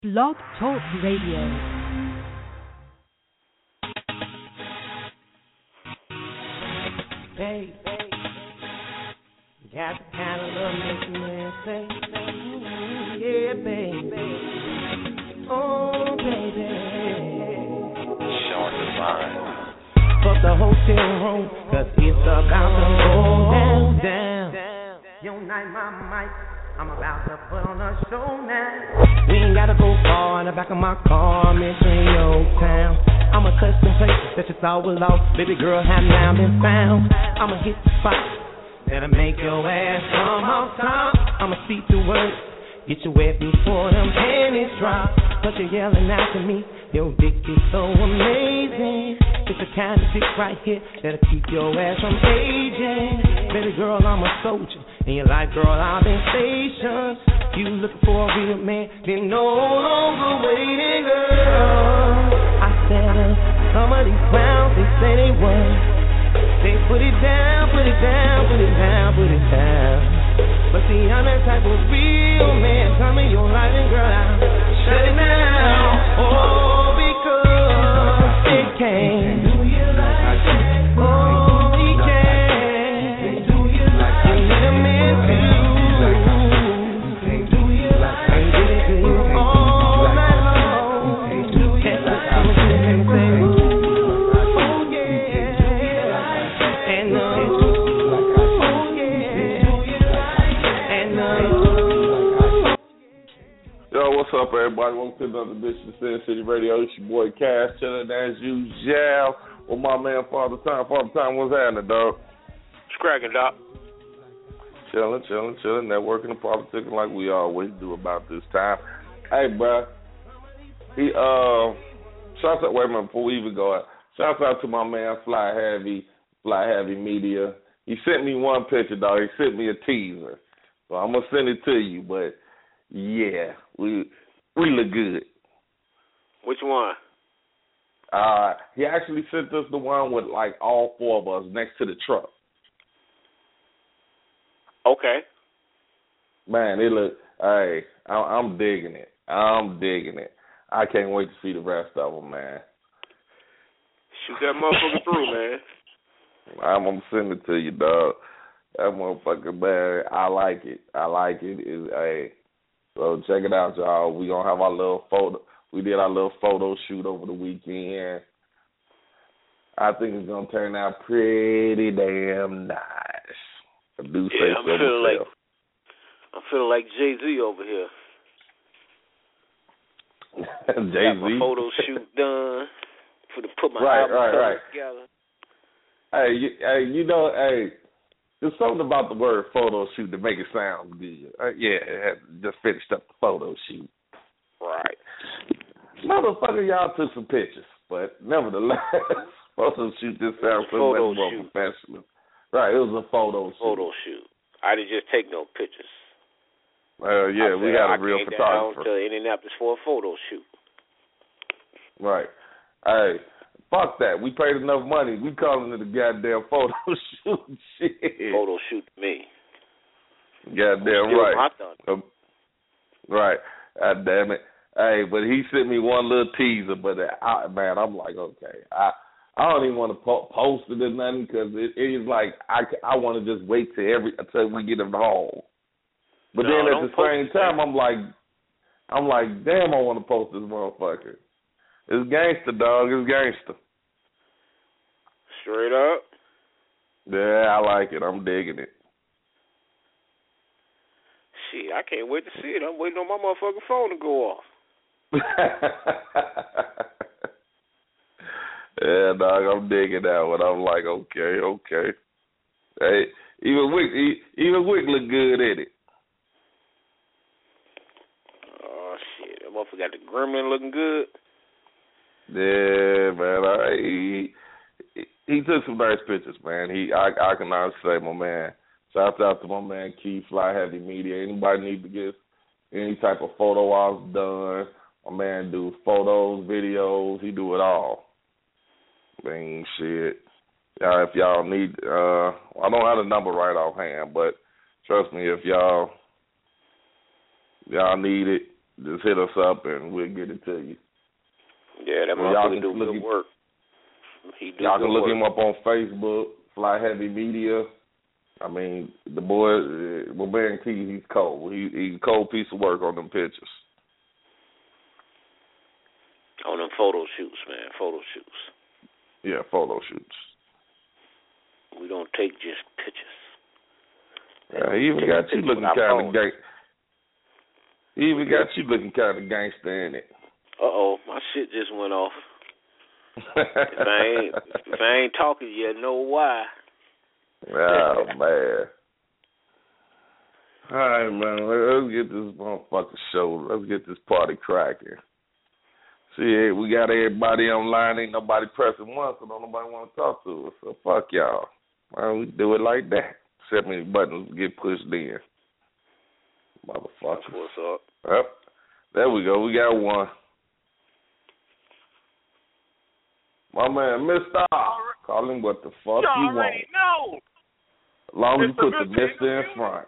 Blog Talk Radio. Baby, got the kind of love makes a man say, yeah, baby. Oh, baby. Showing the sign. Fuck the hotel room, cause it's about to go down. Yo, night, my mic. I'm about to put on a show now. We ain't gotta go far in the back of my car, I'm entering your town. I'ma touch some places that you thought was lost. Baby girl have now been found. I'ma hit the spot that'll make your ass come off top. I'ma speak the words, get you wet before them panties drop. But you're yelling out to me, your dick is so amazing. It's the kind of dick right here that'll keep your ass from aging. Baby girl, I'm a soldier. In your life, girl, I've been stationed. You looking for a real man, then no longer waiting, girl. I said some of these clowns, they say they what? They put it down, put it down, put it down, put it down. But see, I'm that type of real man. Come in your life and girl, I'll shut it down. Oh, because it can't. Do you like that? Oh, he can't. Do you like that? You need a man too. Do you like that? And give it to you all night long. Do you like that? Oh, yeah. And Yo, what's up, everybody? Welcome to another edition of Sin City Radio. It's your boy Cash, chilling as usual with my man Father Time. Father Time, what's happening, dog? It's cracking, Doc. Chilling, networking and politicking like we always do about this time. Hey, bro. Shouts out, wait a minute, before we even go out. Shouts out to my man Fly Heavy Media. He sent me one picture, dog. He sent me a teaser. So I'm going to send it to you, but yeah, we look good. Which one? He actually sent us the one with like all four of us next to the truck. Okay. Man, it look. Hey, I'm digging it. I can't wait to see the rest of them, man. Shoot that motherfucker through, man. I'm gonna send it to you, dog. That motherfucker, man. I like it. Hey, so check it out, y'all. We gonna have our little photo. We did our little photo shoot over the weekend. I think it's gonna turn out pretty damn nice. I do say yeah, so myself. I'm feeling like Jay-Z over here. Jay-Z. Got my photo shoot done. For to put my album together. Hey, you know, there's something about the word photo shoot to make it sound good. Just finished up the photo shoot. Right. Motherfucker, y'all took some pictures, but nevertheless, photo shoot just sounds so much more professional. Right, it was a photo shoot. I didn't just take no pictures. Yeah, we got a real photographer. I came down to Indianapolis for a photo shoot. Right. Hey, fuck that. We paid enough money. We calling it a goddamn photo shoot. Shit. Photo shoot me. Goddamn right. Right. God damn it. Hey, but he sent me one little teaser, but I'm like, okay. I don't even want to post it or nothing because it is like I want to just wait until we get it home. But then at the same time, I'm like, damn, I want to post this motherfucker. It's gangster, dog. It's gangster. Straight up. Yeah, I like it. I'm digging it. Shit, I can't wait to see it. I'm waiting on my motherfucking phone to go off. Yeah, dog, I'm digging that one. I'm like, okay. Hey, even Wick look good in it. Oh shit, that motherfucker got the gremlin looking good. Yeah, man. He took some nice pictures, man. I can honestly say, my man. Shout out to my man Keith, Fly Heavy Media. Anybody need to get any type of photo ops done? My man do photos, videos. He do it all. I mean, shit. If y'all need, I don't have the number right offhand, but trust me, if y'all need it, just hit us up and we'll get it to you. Yeah, that motherfucker do good work. Y'all can look him up on Facebook, Fly Heavy Media. I mean, the boy, my man T, he's cold. He's a cold piece of work on them pictures. On them photo shoots, man. Photo shoots. Yeah, photo shoots. We don't take just pictures. Yeah, he even got you looking kind of gangster. He even got you looking kind of gangster in it. My shit just went off. if I ain't talking, you know why. Oh, man. All right, man. Let's get this motherfucking show. Let's get this party cracking. See, we got everybody online. Ain't nobody pressing one, so don't nobody want to talk to us. So fuck y'all. Well, we do it like that. 70 buttons get pushed in. Motherfucker. What's up? Yep. There we go. We got one. My man, Mr. Call him what the fuck you want. already know. As long as you put the Mr. in front.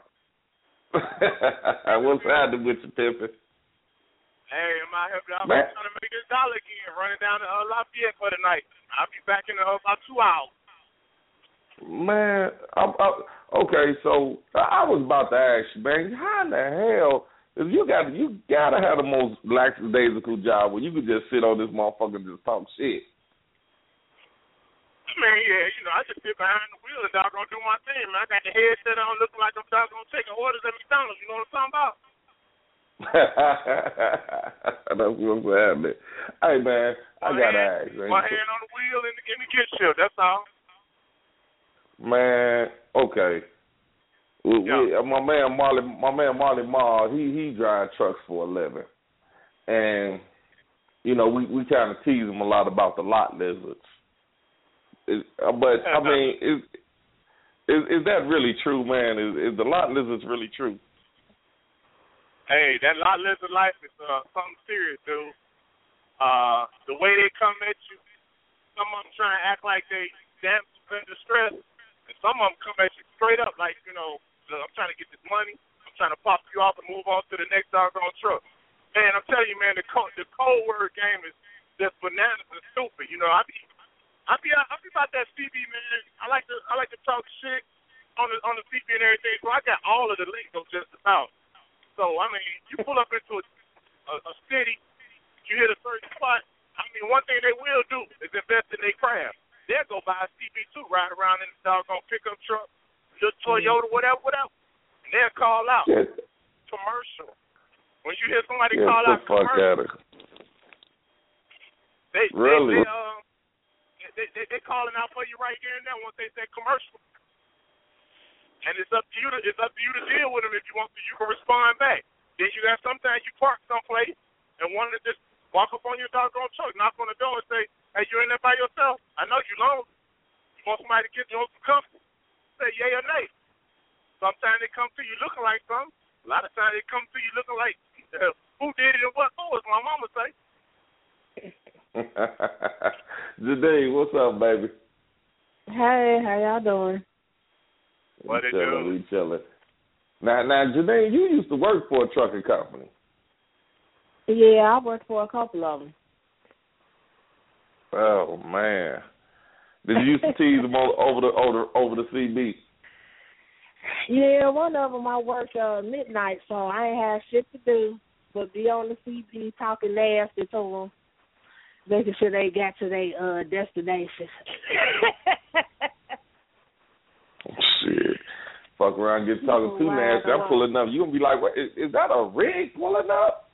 What's happening with you, Pimpin'? Hey, I'm out here trying to make this dollar again, running down to Lafayette for the night. I'll be back in about 2 hours. Man, okay, so I was about to ask you, man, how in the hell, if you gotta have the most lackadaisical job where you could just sit on this motherfucker and just talk shit. I mean, yeah, I just sit behind the wheel and doggone do my thing, man. I got the headset on looking like I'm doggone taking orders at McDonald's, you know what I'm talking about? That's what's happening. Hey, man, I gotta ask. One hand on the wheel in the kitchen shift, that's all. Man, okay. My man Marley Marl, he drives trucks for a living. And, we kind of tease him a lot about the lot lizards. But I mean, is that really true, man? Is the lot lizards really true? Hey, that lot lizard life is something serious, dude. The way they come at you, some of them try to act like they damn in distress, and some of them come at you straight up like, I'm trying to get this money, I'm trying to pop you off and move on to the next doggone truck. Man, I'm telling you, man, the cold word game is just bananas and stupid. I be about that CB, man. I like to talk shit on the CB and everything. So I got all of the lingo just about. So I mean, you pull up into a city, you hit a certain spot. I mean, one thing they will do is invest in their craft. They'll go buy a CB2, ride around in the doggone pickup truck, little Toyota, whatever, and they'll call out commercial. When you hear somebody call out commercial, really? They calling out for you right there and there once they say commercial. And it's up to you to deal with them if you want to. You can respond back. Then you got sometimes you park someplace and want to just walk up on your doggone truck, knock on the door and say, "Hey, you in there by yourself? I know you lonely. You want somebody to get you some comfort?" Say yay or nay. Sometimes they come to you looking like something. A lot of times they come to you looking like who did it and what for, as my mama say. Janae, what's up, baby? Hey, how y'all doing? What it do? We chilling. Now, Janae, you used to work for a trucking company. Yeah, I worked for a couple of them. Oh man, did you used to tease them over the CB? Yeah, one of them I worked midnight, so I ain't had shit to do but be on the CB talking nasty to them, making sure they got to their destination. Shit. Fuck around, get talking too nasty. I'm pulling up. You gonna be like, what? Is that a rig pulling up?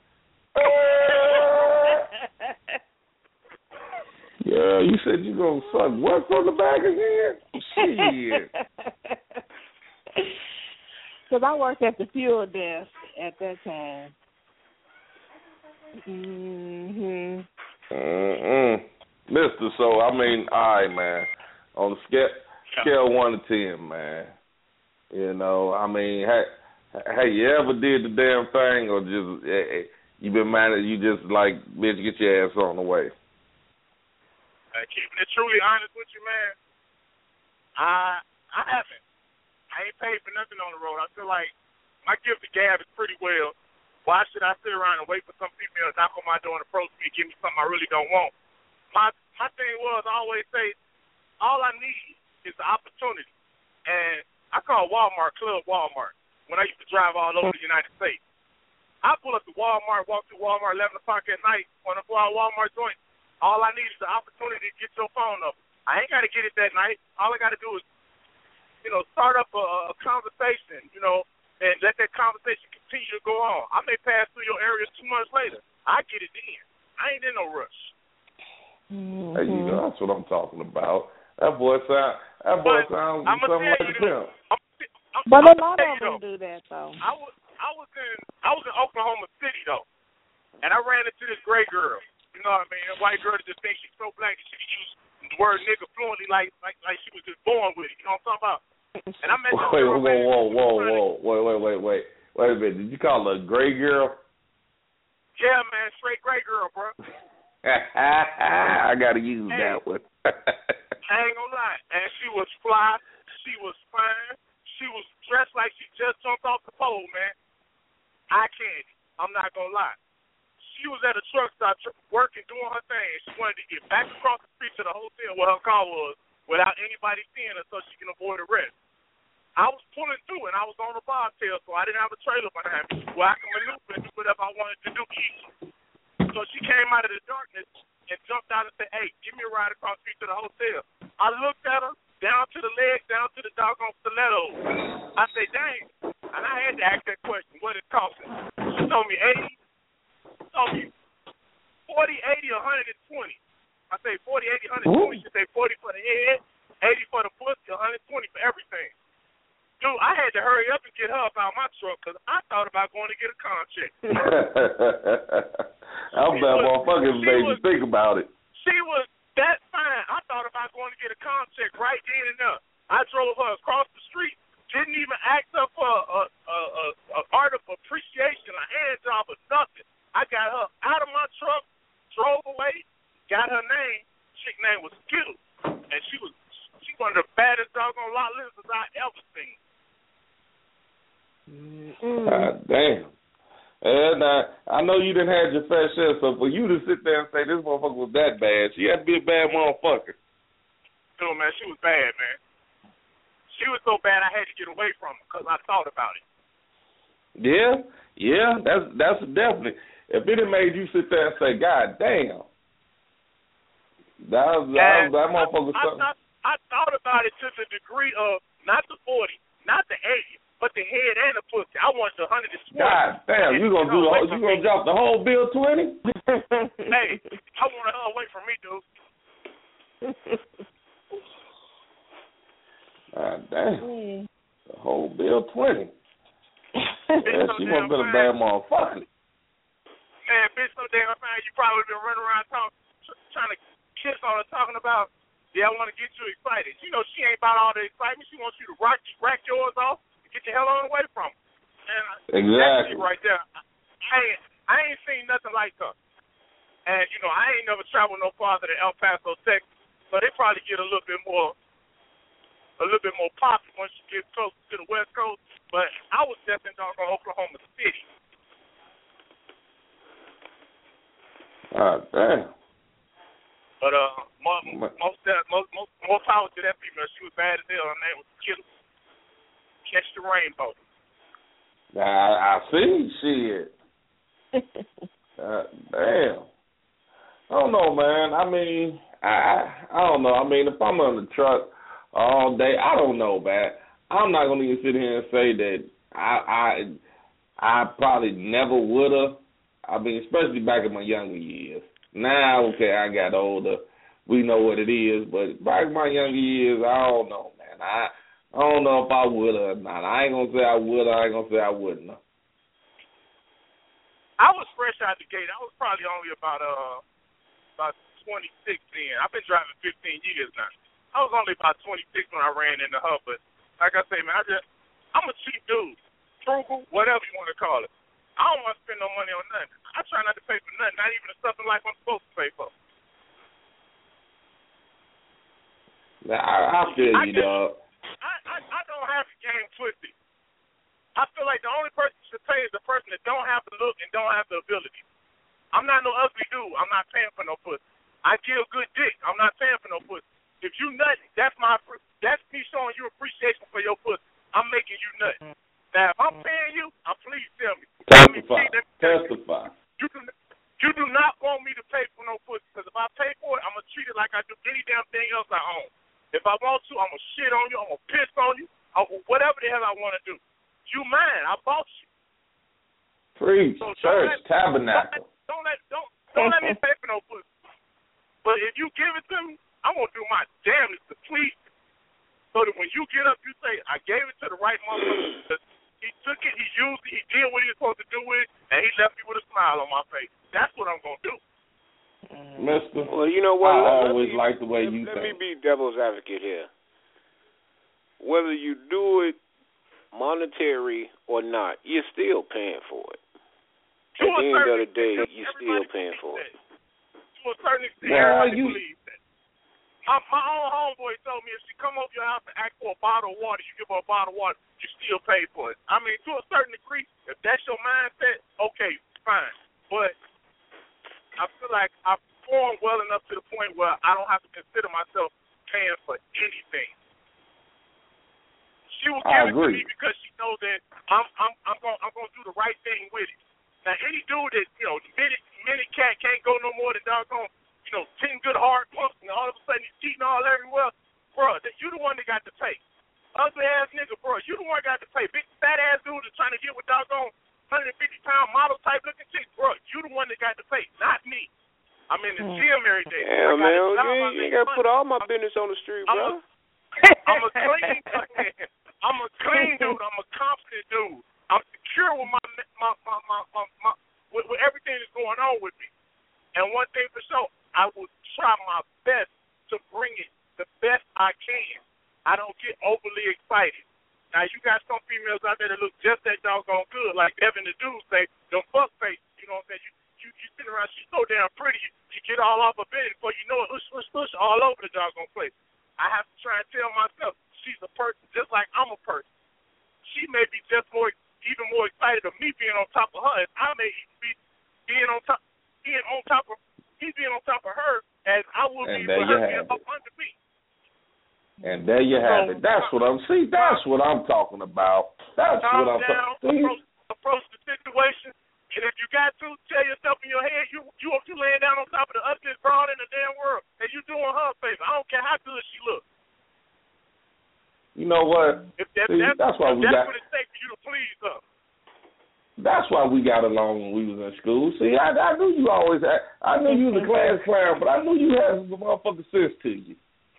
Yeah, you said you gonna suck what from the back again? Shit. Because I worked at the fuel desk at that time. Mister, so I mean, all right, man. On the scale 1 to 10, man. I mean, hey, you ever did the damn thing, or just you been mad at you just like, bitch, get your ass on the way? Keeping it truly honest with you, man, I haven't. I ain't paid for nothing on the road. I feel like my gift to gab is pretty well. Why should I sit around and wait for some female to knock on my door and approach me and give me something I really don't want? My thing was, I always say, all I need is the opportunity. And I call Walmart Club Walmart when I used to drive all over the United States. I pull up to Walmart, walk through Walmart 11 o'clock at night, want to go out Walmart joint. All I need is the opportunity to get your phone number. I ain't got to get it that night. All I got to do is, start up a conversation, and let that conversation continue to go on. I may pass through your area 2 months later. I get it then. I ain't in no rush. Mm-hmm. Hey, that's what I'm talking about. That boy sounds something like a pimp. But a lot of them do that, though. I was in Oklahoma City, though, and I ran into this gray girl. You know what I mean? A white girl that just thinks she's so black that she can use the word nigga fluently like she was just born with it. You know what I'm talking about? And I met this girl. Wait a minute. Did you call her a gray girl? Yeah, man, straight gray girl, bro. I gotta use that one. I ain't gonna lie. And she was fly. She was fine. She was dressed like she just jumped off the pole, man. Eye candy. I'm not gonna lie. She was at a truck stop working, doing her thing. She wanted to get back across the street to the hotel where her car was without anybody seeing her so she can avoid arrest. I was pulling through, and I was on a bobtail, so I didn't have a trailer behind me where I can maneuver and do whatever I wanted to do easily. So she came out of the darkness and jumped out and said, hey, give me a ride across the street to the hotel. I looked at her, down to the legs, down to the doggone stilettos. I said, dang. And I had to ask that question, what it costing? She told me 80. Told me 40, 80, 120. I say 40, 80, 120. She say 40 for the head, 80 for the pussy, 120 for everything. Dude, I had to hurry up and get her up out of my truck because I thought about going to get a con check. I'm that motherfucker made me think about it. She was that fine. I thought about going to get a con check right then and there. I drove her across the street. Didn't even ask her for a art of appreciation, a hand job or nothing. I got her out of my truck, drove away, got her name. Chick name was Skittles, and she was one of the baddest doggone lot lizards I ever seen. God damn. And I know you didn't have your fair share, so for you to sit there and say this motherfucker was that bad, she had to be a bad motherfucker. No, man, she was bad, man. She was so bad I had to get away from her because I thought about it. Yeah, that's definitely. If it had made you sit there and say, God damn, that motherfucker. I thought about it to the degree of not the 40, not the 80, but the head and the pussy. I wanted the 120. God damn, you gonna drop the whole bill 20? Hey, I wanted her away from me, dude. God damn, the whole bill 20. Yeah, she must have been a bad motherfucker. Man, bitch, so damn fine. You probably been running around trying to kiss on her, talking about, yeah, I want to get you excited. You know, she ain't about all the excitement. She wants you to rack yours off and get the hell on away from her. And exactly. Right there. I ain't seen nothing like her. And, you know, I ain't never traveled no farther than El Paso, Texas. So they probably get a little bit more popular once you get closer to the West Coast. But I was just in Oklahoma City. Damn. But more power to that female. She was bad as hell. Her name was Skittles. Catch the rainbow. I see shit. Damn. I don't know, man. I mean, I don't know. I mean, if I'm on the truck all day, I don't know, man. I'm not gonna even sit here and say that I probably never would have. I mean, especially back in my younger years. Now, okay, I got older. We know what it is, but back in my younger years, I don't know, man. I don't know if I would or not. I ain't gonna say I would. I ain't gonna say I wouldn't. I was fresh out the gate. I was probably only about 26 then. I've been driving 15 years now. I was only about 26 when I ran into her, but like I say, man, I'm a cheap dude. Frugal, whatever you want to call it. I don't want to spend no money on nothing. I try not to pay for nothing, not even the stuff in life I'm supposed to pay for. Nah, I feel you, dog. I don't have the game twisted. I feel like the only person should pay is the person that don't have the look and don't have the ability. I'm not no ugly dude. I'm not paying for no pussy. I give good dick. I'm not paying for no pussy. If you nutty, that's me showing you appreciation for your pussy. I'm making you nutty. Now, if I'm paying you, please tell me. Testify. You do not want me to pay for no pussy, because if I pay for it, I'm going to treat it like I do any damn thing else I own. If I want to, I'm going to shit on you. I'm going to piss on you. Whatever the hell I want to do. You mine. I bought you. Preach, so church, tabernacle. Don't let me pay for no pussy. But if you give it to me, I'm going to do my damnedest to please you. So that when you get up, you say, I gave it to the right motherfucker. He took it, he used it, he did what he was supposed to do with it, and he left me with a smile on my face. That's what I'm going to do. Mister, well, you know what? I always like the way you think. Let me be devil's advocate here. Whether you do it monetary or not, you're still paying for it. At the end of the day, you're still paying for it. To a certain extent, everybody believes that. My own homeboy told me if she come over your house and ask for a bottle of water, you give her a bottle of water, you still pay for it. I mean, to a certain degree, if that's your mindset, okay, fine. But I feel like I've performed well enough to the point where I don't have to consider myself paying for anything. She will give it to me because she knows that I'm gonna do the right thing with it. Now, any dude that mini cat can't go no more than doggone 10 good hard pumps, and all of a sudden he's cheating all everywhere, bro. You the one that got to pay. Ugly ass nigga, bro. You the one that got to pay. Big fat ass dude that's trying to get with doggone 150-pound model type looking chick, bro. You the one that got to pay, not me. I'm in the gym every day. Yeah, man. You ain't got to put all my business on the street, bro. I'm a clean dude. I'm a confident dude. I'm secure with with everything that's going on with me. And one thing for sure, I will try my best to bring it the best I can. I don't get overly excited. Now, you got some females out there that look just that doggone good, like Evan the dude say, them fuck face, you know what I'm saying? You sitting around, she's so damn pretty, you get all off her bed before you know it, push all over the doggone place. I have to try and tell myself, she's a person just like I'm a person. She may be even more excited of me being on top of her, as I may even be being on top of her, as I would be for her being up under me. And there you have it. That's what I'm talking about. That's what I'm talking about. Approach the situation, and if you got to, tell yourself in your head, you laying down on top of the ugliest broad in the damn world, and you doing her a favor. I don't care how good she looks. You know what? That's why we got. That's what it takes for you to please her. That's why we got along when we was in school. See, I knew you always had. I knew you was a class clown, but I knew you had some motherfucking sense to you.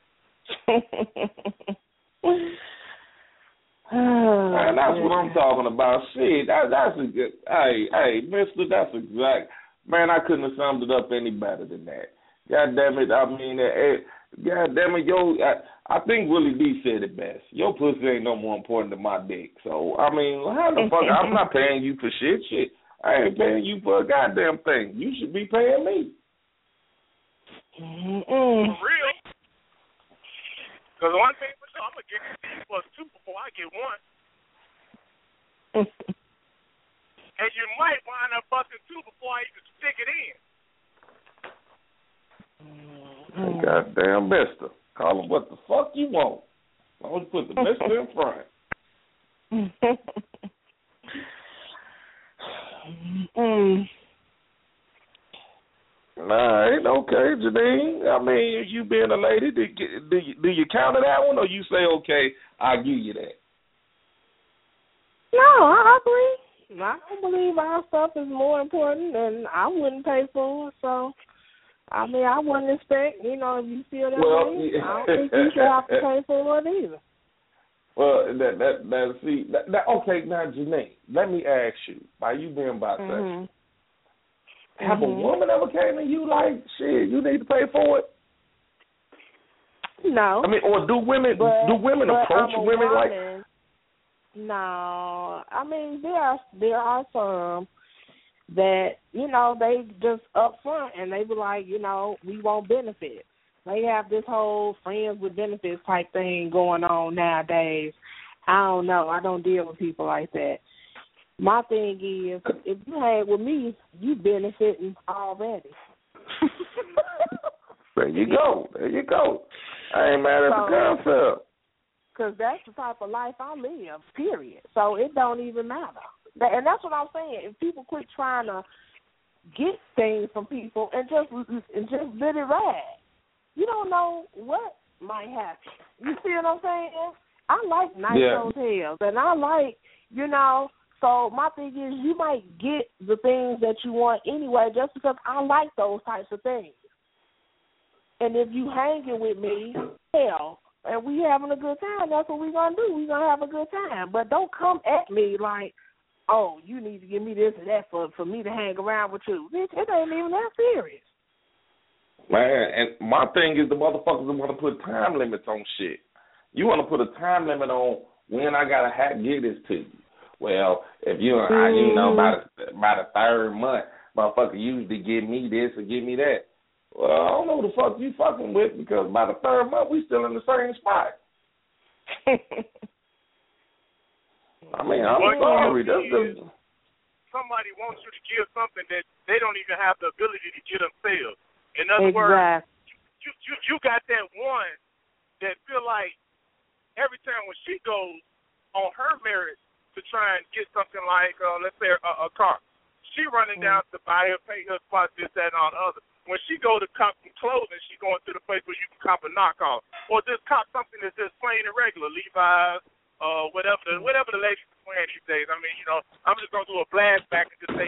Man, that's what I'm talking about. Shit, that's a good. Hey, Mister, that's exact. Man, I couldn't have summed it up any better than that. God damn it! I mean, God damn it, I think Willie D said it best. Your pussy ain't no more important than my dick. So, I mean, how the fuck? I'm not paying you for shit. I ain't paying you for a goddamn thing. You should be paying me. For real. Because one thing for sure, I'm going to get +2 before I get one. And you might wind up busting 2 before I even stick it in. Goddamn mister. Call him what the fuck you want. I always put the mister in front. Nah, ain't okay, Janine. I mean, you being a lady, do you counter that one, or you say, okay, I'll give you that? No, I don't believe our stuff is more important, and I wouldn't pay for it, so... I mean, I wouldn't expect, if you feel that way, I don't think you should have to pay for it either. Well, okay, now, Janine, let me ask you, by you being bisexual, have a woman ever came to you like, shit, you need to pay for it? No. I mean, or do women approach women like? No. I mean, there are some that, they just up front and they be like, we want benefits. They have this whole friends with benefits type thing going on nowadays. I don't know. I don't deal with people like that. My thing is, if you hang with me, you benefiting already. There you go. I ain't mad at the concept. Because that's the type of life I live, period. So it don't even matter. And that's what I'm saying. If people quit trying to get things from people and just let it ride, you don't know what might happen. You see what I'm saying? I like nice hotels, and I like, so my thing is you might get the things that you want anyway just because I like those types of things. And if you hanging with me, hell, and we having a good time, that's what we're going to do. We're going to have a good time. But don't come at me like, oh, you need to give me this and that for me to hang around with you. Bitch, it ain't even that serious. Man, and my thing is the motherfuckers want to put time limits on shit. You want to put a time limit on when I got to give this to you. Well, if by the third month, motherfucker usually give me this or give me that. Well, I don't know who the fuck you fucking with because by the third month, we still in the same spot. I mean, I'm sorry. Somebody wants you to give something that they don't even have the ability to give themselves. In other words, you got that one that feel like every time when she goes on her merit to try and get something like, let's say, a car, she running down to buy her, pay her spot, this, that, and all the other. When she go to cop some clothing, she going to the place where you can cop a knockoff, or just cop something that's just plain and regular, Levi's, whatever the ladies are wearing these days. I mean, I'm just gonna do a blast back and just say,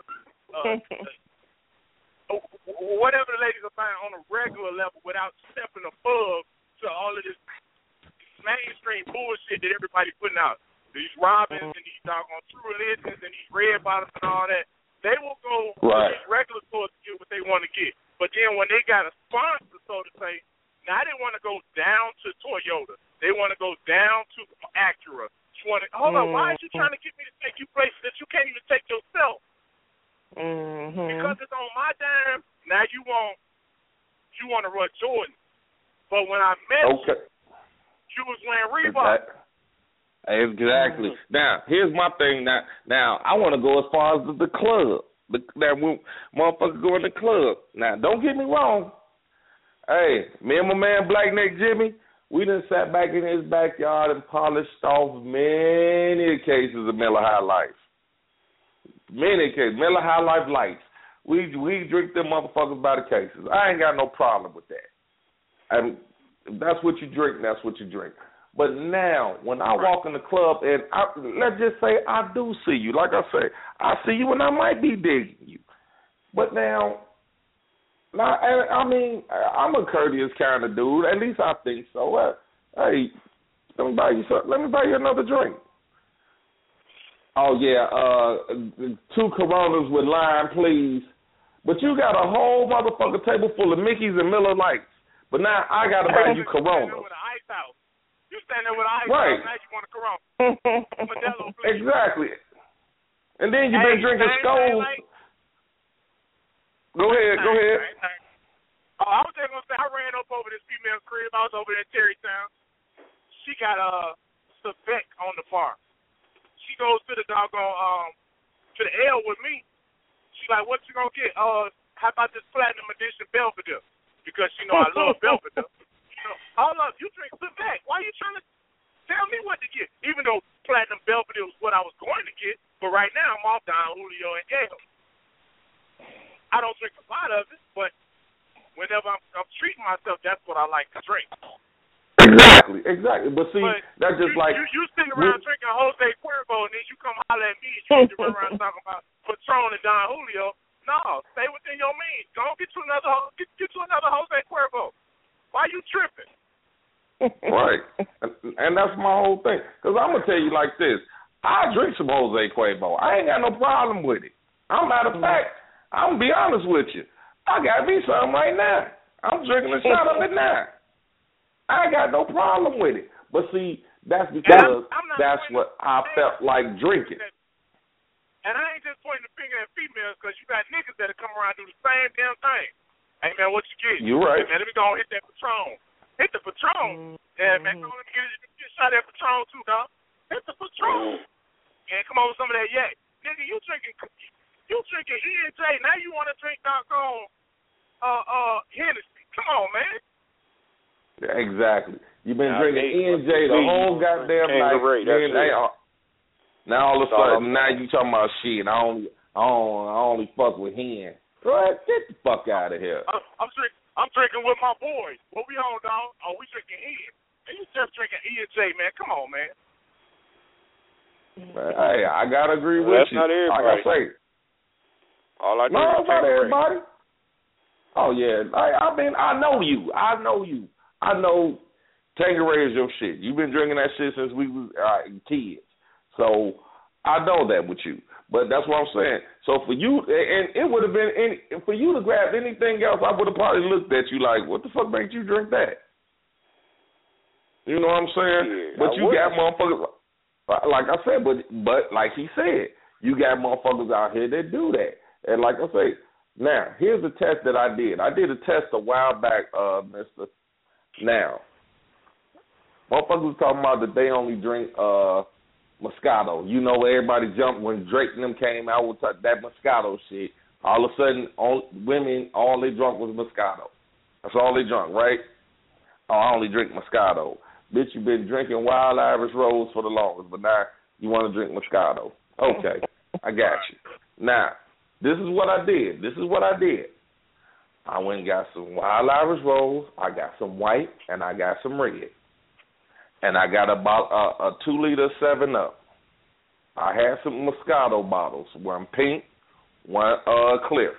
whatever the ladies are buying on a regular level without stepping above to all of this mainstream bullshit that everybody's putting out. These Robins and these doggone True Religions and these Red Bottoms and all that. They will go to these regular stores to get what they want to get. But then when they got a sponsor, so to say, now they want to go down to Toyota. They want to go down to Acura. Hold on, why are you trying to get me to take you places that you can't even take yourself? Because it's on my dime, now you want to run Jordan. But when I met you was wearing Reebok. Exactly. Now, here's my thing. Now I want to go as far as the club. That motherfucker go in the club. Now, don't get me wrong. Hey, me and my man Black Neck Jimmy, we done sat back in his backyard and polished off many cases of Miller High Life. Many cases. Miller High Life Lights. We drink them motherfuckers by the cases. I ain't got no problem with that. And if that's what you drink, that's what you drink. But now, when I walk in the club and let's just say I do see you, like I say, I see you and I might be digging you. But now, I mean, I'm a courteous kind of dude. At least I think so. Hey, let me buy you another drink. Oh, yeah, 2 Coronas with lime, please. But you got a whole motherfucker table full of Mickeys and Miller Lights. But now I got to buy you Coronas. You stand there with an ice out, now you want a Corona. Modelo, please. Exactly. And then you've been drinking Skulls. Go ahead. Oh, I was just going to say, I ran up over this female crib. I was over there in Terrytown. She got a Savec on the bar. She goes to the doggone, to the L with me. She like, what you going to get? How about this Platinum Edition Belvedere? Because, I love Belvedere. Hold up, you drink Savec. Why are you trying to tell me what to get? Even though Platinum Belvedere was what I was going to get, but right now I'm off Don Julio and Yale. I don't drink a lot of it, but whenever I'm treating myself, that's what I like to drink. Exactly. But see, that's just like... You sitting around drinking Jose Cuervo, and then you come holler at me and you run around talking about Patron and Don Julio. No, stay within your means. Go get you another Jose Cuervo. Why you tripping? Right. And that's my whole thing. Because I'm going to tell you like this. I drink some Jose Cuervo. I ain't got no problem with it. Matter of fact, I'm going to be honest with you. I got me some right now. I'm drinking a shot of it now. I ain't got no problem with it. But see, that's because that's what I felt like drinking. And I ain't just pointing the finger at females because you got niggas that'll come around and do the same damn thing. Hey, man, what you get? You right. Hey, man, let me go and hit that Patron. Hit the Patron. Yeah, man, go and get a shot at Patron, too, dog. Hit the Patron. and come on with some of that yak. Nigga, you drinking E&J. Now you want to drink doggone Hennessy. Come on, man. Yeah, exactly. You've been drinking E&J the whole goddamn night. Now all of a sudden, now you talking about shit. I only fuck with hen. Bro, get the fuck out of here. I'm drinking with my boys. What we on, dog? Oh, we drinking hen. And you just drinking E&J, man. Come on, man. Hey, I gotta agree with you. Not everybody. Like I say. All I do no, is it's not everybody. Oh yeah, I know you. I know Tanqueray is your shit. You've been drinking that shit since we was kids. So I know that with you. But that's what I'm saying. So for you, and it would have been for you to grab anything else, I would have probably looked at you like, what the fuck makes you drink that? You know what I'm saying? Yeah, but you got motherfuckers, like I said, but like he said, you got motherfuckers out here that do that. And like I say, now, here's a test that I did. I did a test a while back, Mr. Now, motherfuckers was talking about that they only drink Moscato. You know, everybody jumped when Drake and them came out with that Moscato shit. All of a sudden, women, all they drunk was Moscato. That's all they drunk, right? Oh, I only drink Moscato. Bitch, you been drinking Wild Irish Rose for the longest, but now you want to drink Moscato. Okay, I got you. Now, this is what I did. I went and got some Wild Irish Rose, I got some white, and I got some red. And I got about a 2-liter 7-Up. I had some Moscato bottles, one pink, one clear.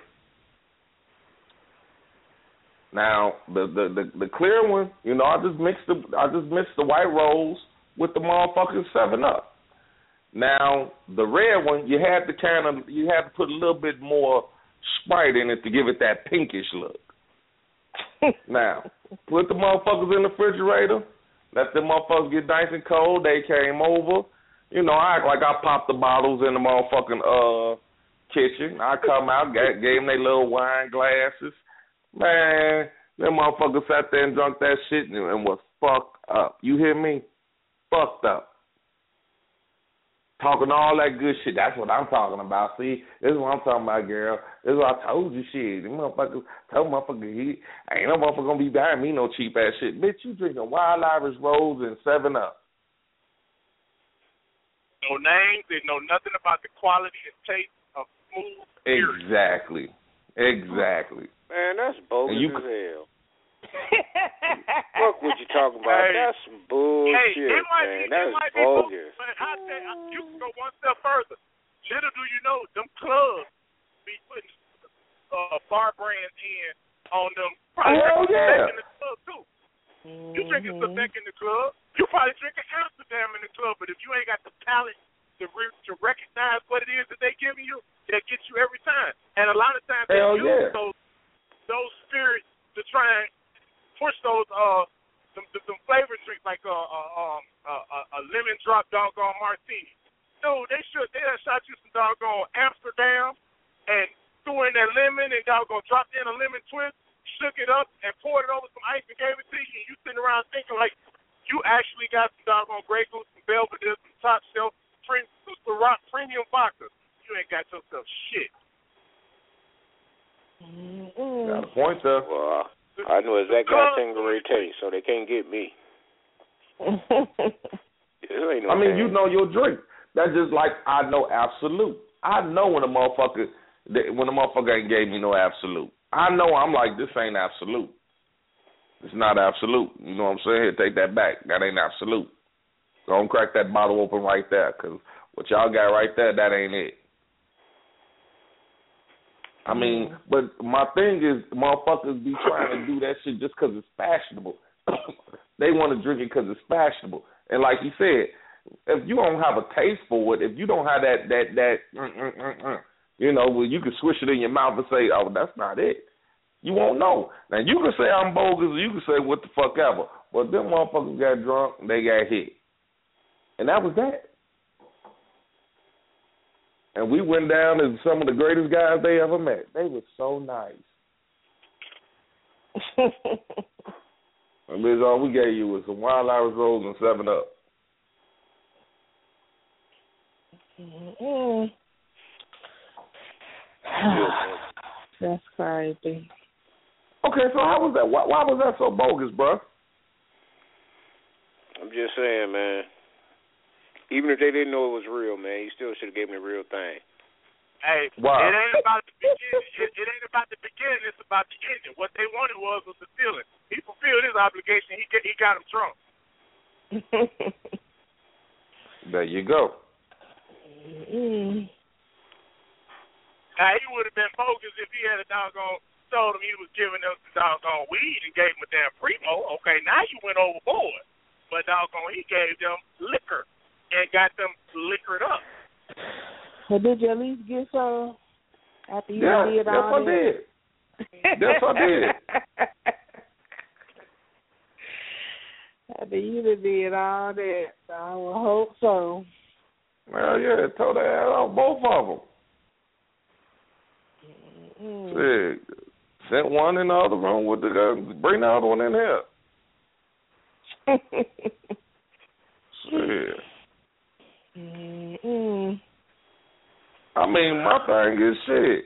Now the clear one, you know, I just mixed the white rose with the motherfucking 7-Up. Now the red one, you had to put a little bit more Sprite in it to give it that pinkish look. Now put the motherfuckers in the refrigerator. Let them motherfuckers get nice and cold. They came over. You know, I act like I popped the bottles in the motherfucking kitchen. I come out, gave them their little wine glasses. Man, them motherfuckers sat there and drunk that shit and was fucked up. You hear me? Fucked up. Talking all that good shit. That's what I'm talking about. See, this is what I'm talking about, girl. This is what I told you shit. Them motherfuckers, ain't no motherfucker gonna be buying me no cheap ass shit. Bitch, you drinking Wild Irish Rose and 7-Up. No names, they know nothing about the quality and taste of smooth beer. Exactly. Man, that's bogus as hell. Fuck what you talking about. Hey, that's some bullshit, man. That's bogus. But you can go one step further. Little do you know, them clubs be putting bar brands in on them. Probably drinking in the club, too. You drinking Quebec in the club. You probably drinking Amsterdam in the club. But if you ain't got the talent to recognize what it is that they giving you, they'll get you every time. And a lot of times they use those spirits to try and push those some flavored drinks like a lemon drop doggone martini. Dude, they done shot you some doggone Amsterdam and threw in that lemon and doggone dropped in a lemon twist, shook it up and poured it over some ice and gave it to you. And you sitting around thinking like you actually got some doggone Grey Goose, some Belvedere, some top shelf, Super Rock premium vodka. You ain't got yourself shit. Got a point there. Well, I know exactly how Tanqueray tastes, so they can't get me. I mean, you know your drink. That's just like I know Absolute. I know when a motherfucker ain't gave me no Absolute. I know I'm like, this ain't Absolute. It's not Absolute. You know what I'm saying? Here, take that back. That ain't Absolute. Don't crack that bottle open right there, because what y'all got right there, that ain't it. I mean, but my thing is, motherfuckers be trying to do that shit just because it's fashionable. They want to drink it because it's fashionable. And like you said, if you don't have a taste for it, if you don't have that you know, where you can swish it in your mouth and say, oh, that's not it, you won't know. Now, you can say I'm bogus, or you can say what the fuck ever, but them motherfuckers got drunk, they got hit. And that was that. And we went down as some of the greatest guys they ever met. They were so nice. And Liz, all we gave you was some Wild Irish Rose and 7-Up. That's crazy. Okay, so how was that? Why was that so bogus, bro? I'm just saying, man. Even if they didn't know it was real, man, you still should have gave me the real thing. Hey, wow. It ain't about the beginning. It ain't about the beginning. It's about the ending. What they wanted was the feeling. He fulfilled his obligation. He got him drunk. There you go. Now, he would have been bogus if he had a doggone told him he was giving them the doggone weed and gave him a damn primo. Okay, now you went overboard. But doggone, he gave them liquor and got them liquored up. Well, did you at least get some after you did all that? Yes, I did. After you did all that, I would hope so. Well, yeah, told that out, both of them. Sent one in the other room with the bring the other one in here. Shit. I mean, my thing is shit.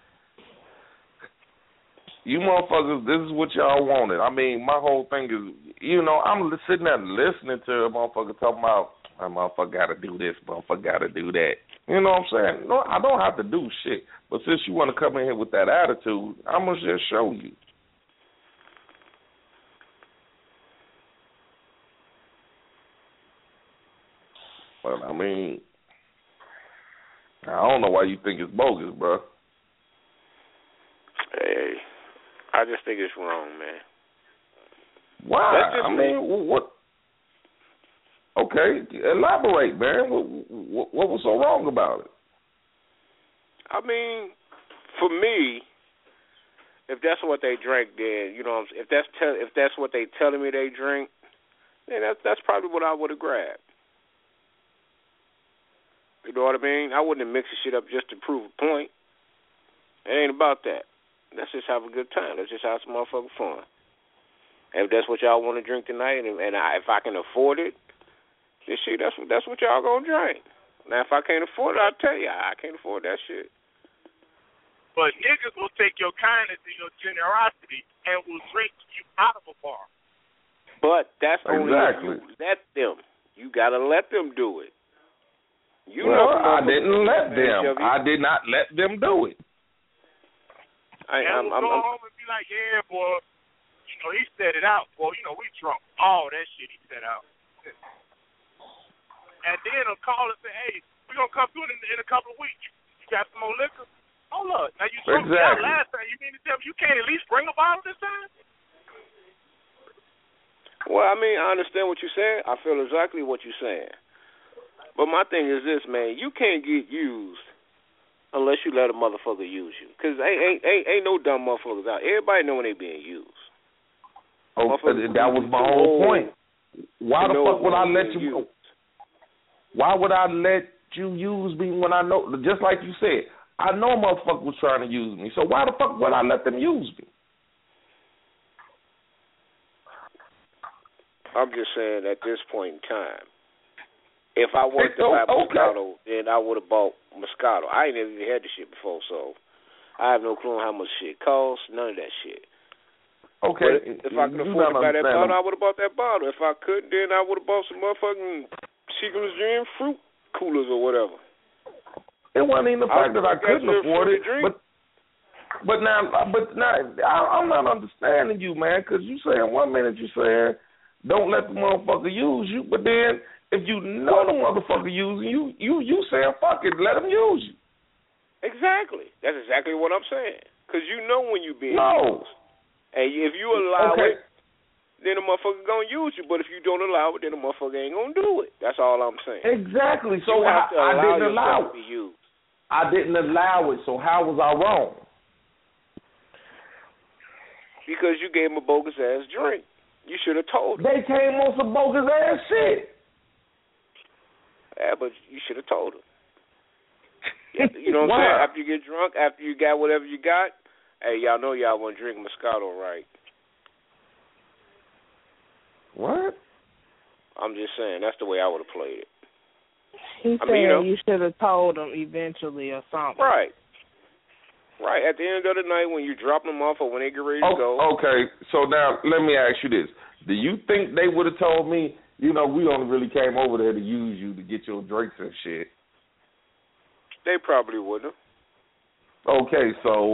You motherfuckers, this is what y'all wanted. I mean, my whole thing is, I'm sitting there listening to a motherfucker talking about, my motherfucker got to do this, motherfucker got to do that. You know what I'm saying? No, I don't have to do shit. But since you want to come in here with that attitude, I'm going to just show you. Well, I mean, I don't know why you think it's bogus, bro. Hey, I just think it's wrong, man. Why? I mean, what? Okay, elaborate, man. What was so wrong about it? I mean, for me, if that's what they drink, then if that's what they telling me they drink, then that's probably what I would have grabbed. You know what I mean? I wouldn't have mixed the shit up just to prove a point. It ain't about that. Let's just have a good time. Let's just have some motherfucking fun. And if that's what y'all want to drink tonight, if I can afford it, then shit, that's what y'all gonna drink. Now, if I can't afford it, I'll tell you I can't afford that shit. But niggas will take your kindness and your generosity and will drink you out of a bar. But that's only if you let them. You gotta let them do it. I didn't let them. I did not let them do it. I'm go home and be like, yeah, boy, he set it out. Boy, we drunk all that shit he set out. And then he'll call and say, hey, we're going to come through in a couple of weeks. You got some more liquor? Oh, look. Now, you drunk out last time. You mean to tell me you can't at least bring a bottle this time? Well, I mean, I understand what you're saying. I feel exactly what you're saying. But my thing is this, man. You can't get used unless you let a motherfucker use you. Because ain't no dumb motherfuckers out. Everybody know when they being used. Oh, that was my whole point. Why the fuck would I let you? Why would I let you use me when I know? Just like you said, I know a motherfucker was trying to use me. So why the fuck would I let them use me? I'm just saying at this point in time, if I wanted to buy Moscato, then I would have bought Moscato. I ain't never even had the shit before, so I have no clue on how much shit costs, none of that shit. Okay. But if I could afford to buy that bottle, I would have bought that bottle. If I couldn't, then I would have bought some motherfucking Seagram's Dream fruit coolers or whatever. It wasn't even the fact that I couldn't afford it, but now I'm not understanding you, man, because you saying 1 minute you saying don't let the motherfucker use you, but then if you know the motherfucker using you saying fuck it, let him use you. Exactly. That's exactly what I'm saying. Because you know when you being used. And if you allow it, then the motherfucker going to use you. But if you don't allow it, then the motherfucker ain't going to do it. That's all I'm saying. Exactly. So I didn't allow it. To be used. I didn't allow it. So how was I wrong? Because you gave him a bogus-ass drink. You should have told him. They came on some bogus-ass shit. Yeah, but you should have told him. You know what I'm saying? After you get drunk, after you got whatever you got, hey, y'all know y'all want to drink Moscato, right? What? I'm just saying, that's the way I would have played it. He said you should have told him eventually or something. Right. Right. At the end of the night, when you drop them off or when they get ready to go. Okay. So now let me ask you this: do you think they would have told me? We only really came over there to use you to get your drinks and shit. They probably wouldn't. Okay, so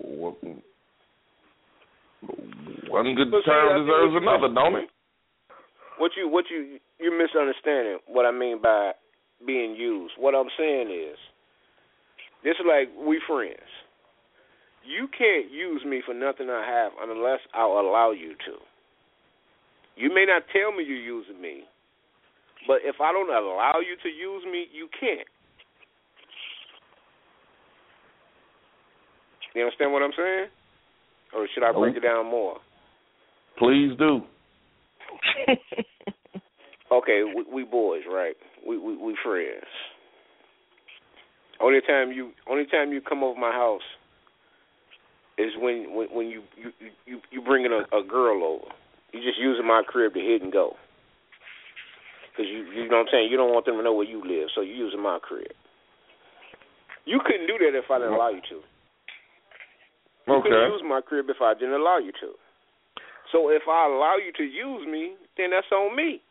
one good term deserves another, don't it? You're misunderstanding what I mean by being used. What I'm saying is, this is like we friends. You can't use me for nothing I have unless I'll allow you to. You may not tell me you're using me, but if I don't allow you to use me, you can't. You understand what I'm saying? Or should I break it down more? Please do. Okay, we boys, right? We friends. Only time you come over my house is when you bringing a girl over. You just using my crib to hit and go. Because you know what I'm saying? You don't want them to know where you live, so you're using my crib. You couldn't do that if I didn't allow you to. You couldn't use my crib if I didn't allow you to. So if I allow you to use me, then that's on me.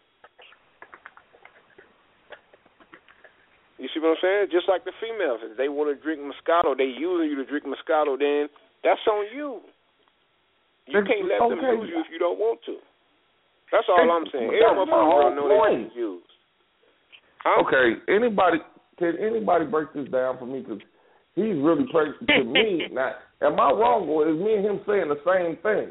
You see what I'm saying? Just like the females. If they want to drink Moscato, they using you to drink Moscato, then that's on you. You can't let them use you if you don't want to. That's all I'm saying. Every motherfucker know they used. Huh? Okay, can anybody break this down for me? Because he's really crazy to me. Now, am I wrong, or is me and him saying the same thing?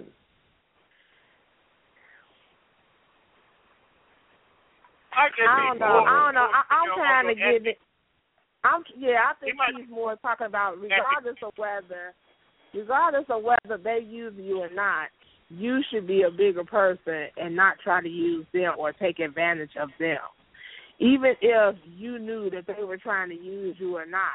I don't know. I'm trying to get it. I think he's more talking about regardless of whether they use you or not, you should be a bigger person and not try to use them or take advantage of them. Even if you knew that they were trying to use you or not.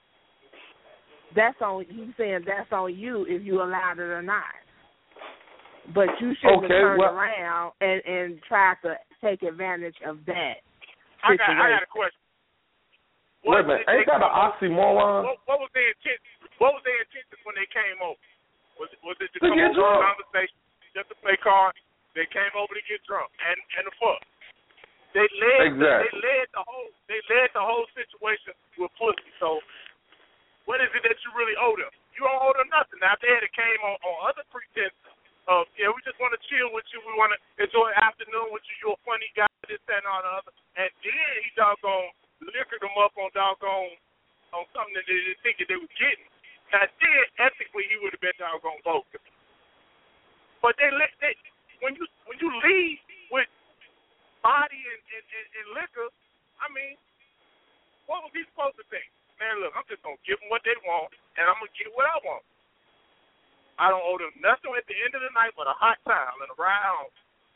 He's saying that's on you if you allowed it or not. But you shouldn't have turned around and tried to take advantage of that situation. I got a question. Wait a minute, ain't that an oxymoron? What was their intention when they came over? Was it to come over to a conversation, just to play cards? They came over to get drunk and the fuck. They led the whole situation with pussy. So what is it that you really owe them? You don't owe them nothing. Now if they had came on other pretenses of we just want to chill with you, we want to enjoy the afternoon with you, you're a funny guy, this, that, and all the other, and then he doggone liquored them up on something that they didn't think that they were getting. Now then ethically he would have been doggone bogus. But when you leave with body and liquor, I mean, what was he supposed to think? Man, look, I'm just gonna give them what they want, and I'm gonna get what I want. I don't owe them nothing at the end of the night but a hot towel and a ride home.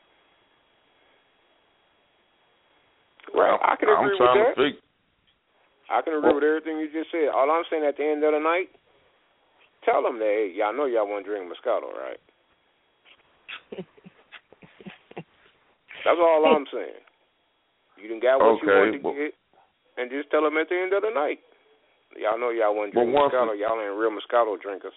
Well, I can agree with that. I can agree with everything you just said. All I'm saying at the end of the night, tell them that, hey, y'all know y'all want to drink Moscato, right? That's all I'm saying. You done got what you wanted to get, and just tell them at the end of the night. Y'all know y'all want to drink Moscato. Y'all ain't real Moscato drinkers.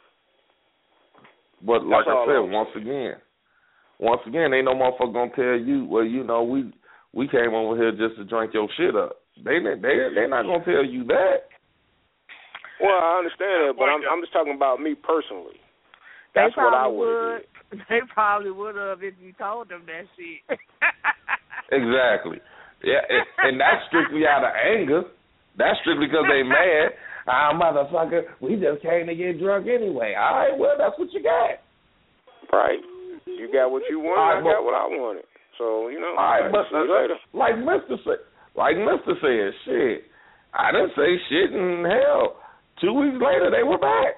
But like I said, once again, ain't no motherfucker gonna tell you, well, we came over here just to drink your shit up. They're not gonna tell you that. Well, I understand that, but I'm just talking about me personally. That's what I would. They probably would have if you told them that shit. Exactly. Yeah, and that's strictly out of anger. That's strictly because they mad. Motherfucker, we just came to get drunk anyway. All right, well, that's what you got. Right. You got what you wanted, I got what I wanted. So, all right, but like Mr. said, shit, I didn't say shit in hell. 2 weeks later, they were back.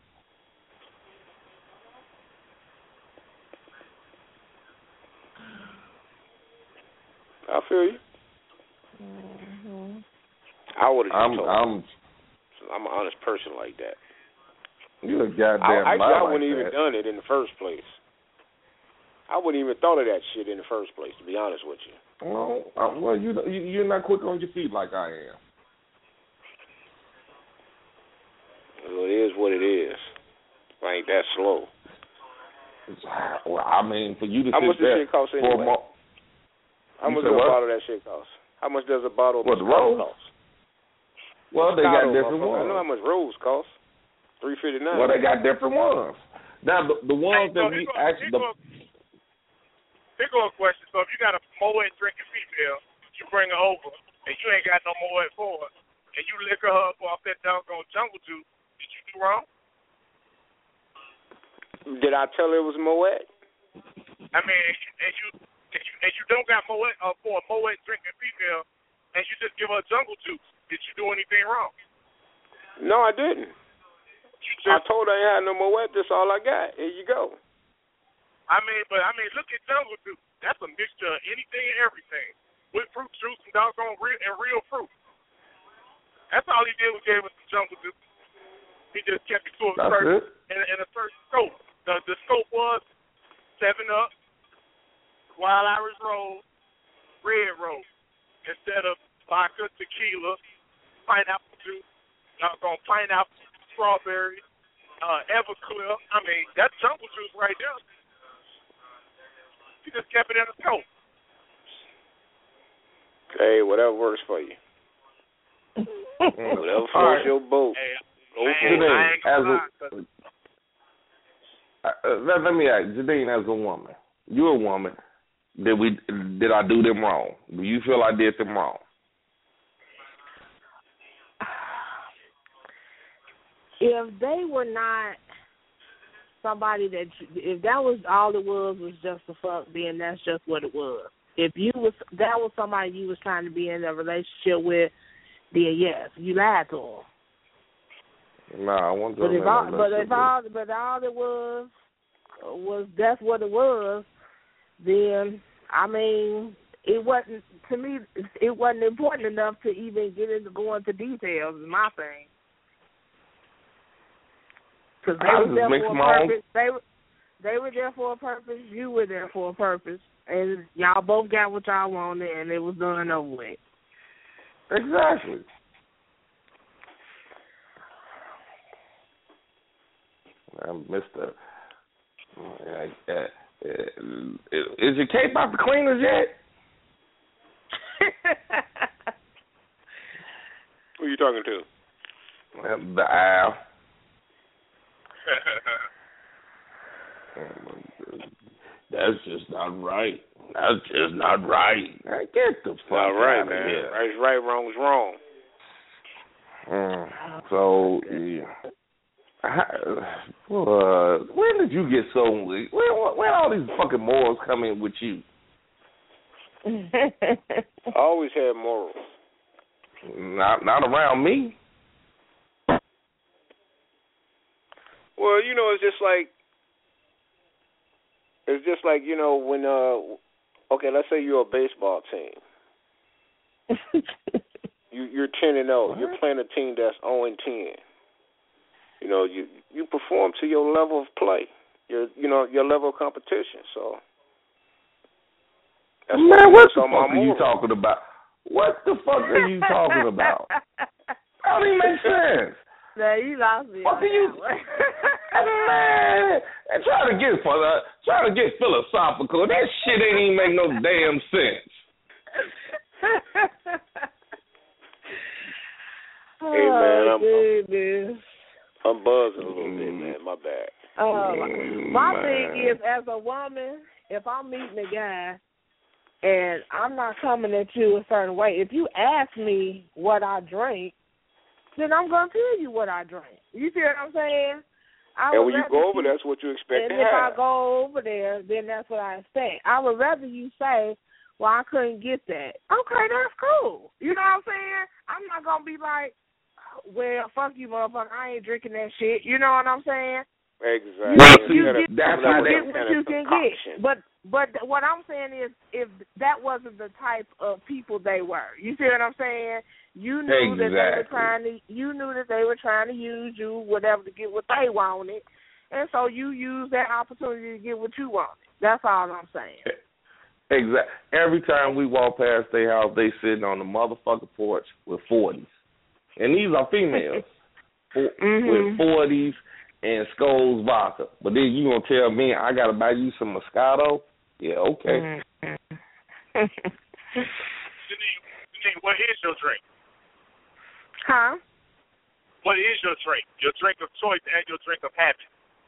I feel you. Mm-hmm. I would have told I'm an honest person like that. You a goddamn I like wouldn't that. even done it in the first place. I wouldn't even thought of that shit in the first place, to be honest with you. Well, you're not quick on your feet like I am. Well, it is what it is. I ain't that slow. Well, I mean, for you to how sit much does shit cost anyway? How much does a bottle of that shit cost? How much does a bottle of the rose cost? Well, they got different ones. I know how much rose costs. $3.59. Well, they got different ones. Now, the ones that we actually... Here go a question. So if you got a Moet drinking female, you bring her over, and you ain't got no Moet for her, and you liquor her up off that doggone jungle juice, did you do wrong? Did I tell her it was Moet? I mean, and you don't got Moet for a Moet drinking female, and you just give her jungle juice. Did you do anything wrong? No, I didn't. I told her I ain't had no Moet. That's all I got. Here you go. I mean, look at jungle juice. That's a mixture of anything and everything, with fruit juice and doggone real fruit. That's all he did was gave us the jungle juice. He just kept it to a certain scope. The scope was 7-Up, Wild Irish Rose, Red Rose, instead of vodka, tequila, pineapple juice, pineapple, strawberry, Everclear. I mean, that's jungle juice right there. He just kept it in a scope. Hey, whatever works for you. Whatever floats your boat. Hey, let me ask, Jadine, as a woman, you're a woman. Did I do them wrong? Do you feel I did them wrong? If they were not somebody if that was all it was just a fuck, then that's just what it was. If that was somebody you was trying to be in a relationship with, then yes, you lied to them. No, I want to. But all it was that's what it was. Then I mean, it wasn't to me. It wasn't important enough to even go into details. Is my thing. Because they were there for a purpose. They were there for a purpose. You were there for a purpose, and y'all both got what y'all wanted, and it was done and over with. Exactly. Mister, is your cape out the cleaners yet? Who are you talking to? The Al. That's just not right. That's just not right. Get the fuck out of here. Right's right, wrong's wrong. So, yeah. When did you get so... When all these fucking morals come in with you? I always had morals. Not around me. Well, it's just like when okay, let's say you're a baseball team. You're 10-0. You're playing a team that's 0-10. You perform to your level of play, your level of competition. So, that's man, what the fuck are you talking about? What the fuck are you talking about? That don't even make sense. No, you lost me. What do you? Man, trying to get philosophical. That shit ain't even make no damn sense. Hey man, I'm buzzing a little bit, man. My bad. My thing is, as a woman, if I'm meeting a guy and I'm not coming at you a certain way, if you ask me what I drink, then I'm going to tell you what I drink. You see what I'm saying? And when you go over, that's what you expect to have. And if I go over there, then that's what I expect. I would rather you say, well, I couldn't get that. Okay, that's cool. You know what I'm saying? I'm not going to be like, well, fuck you, motherfucker. I ain't drinking that shit. You know what I'm saying? Exactly. You get what you can get. But what I'm saying is, if that wasn't the type of people they were, you see what I'm saying? You knew that they were trying to use you, whatever, to get what they wanted, and so you use that opportunity to get what you want. That's all I'm saying. Exactly. Every time we walk past their house, they sitting on the motherfucking porch with 40s. And these are females with 40s and Skoll's vodka. But then you going to tell me I got to buy you some Moscato? Yeah, okay. Janine, what is your drink? Huh? What is your drink? Your drink of choice and your drink of habit?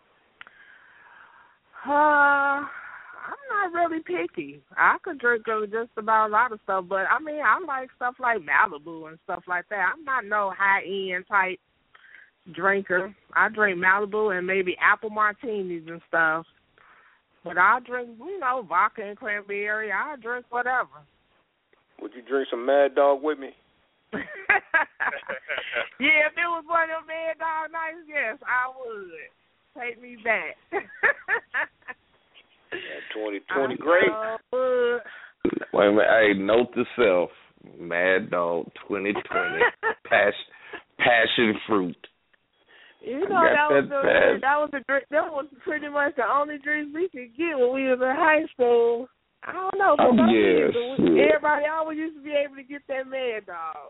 I'm not really picky. I could drink just about a lot of stuff, but I mean, I like stuff like Malibu and stuff like that. I'm not no high-end type drinker. I drink Malibu and maybe apple martinis and stuff. But I drink, vodka and cranberry. I drink whatever. Would you drink some Mad Dog with me? Yeah, if it was one of them Mad Dog nights, yes, I would. Take me back. 2020 great. Wait a minute. Hey, note to self. Mad Dog 2020. Passion fruit. That was pretty much the only drinks we could get when we was in high school. I don't know. Everybody always used to be able to get that Mad Dog.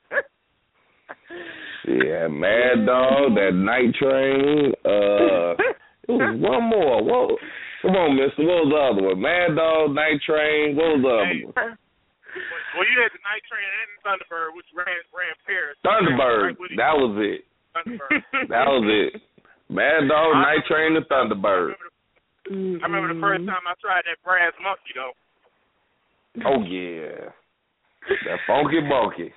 Yeah, Mad Dog, that Night Train. It was one more. Whoa. Come on, mister. What was the other one? Mad Dog, Night Train. What was the other one? Well, you had the Night Train and Thunderbird, which ran pairs. Thunderbird. That was it. That was it. Mad Dog, Night Train, and Thunderbird. I remember the first time I tried that Brass Monkey, though. Oh, yeah. That funky monkey.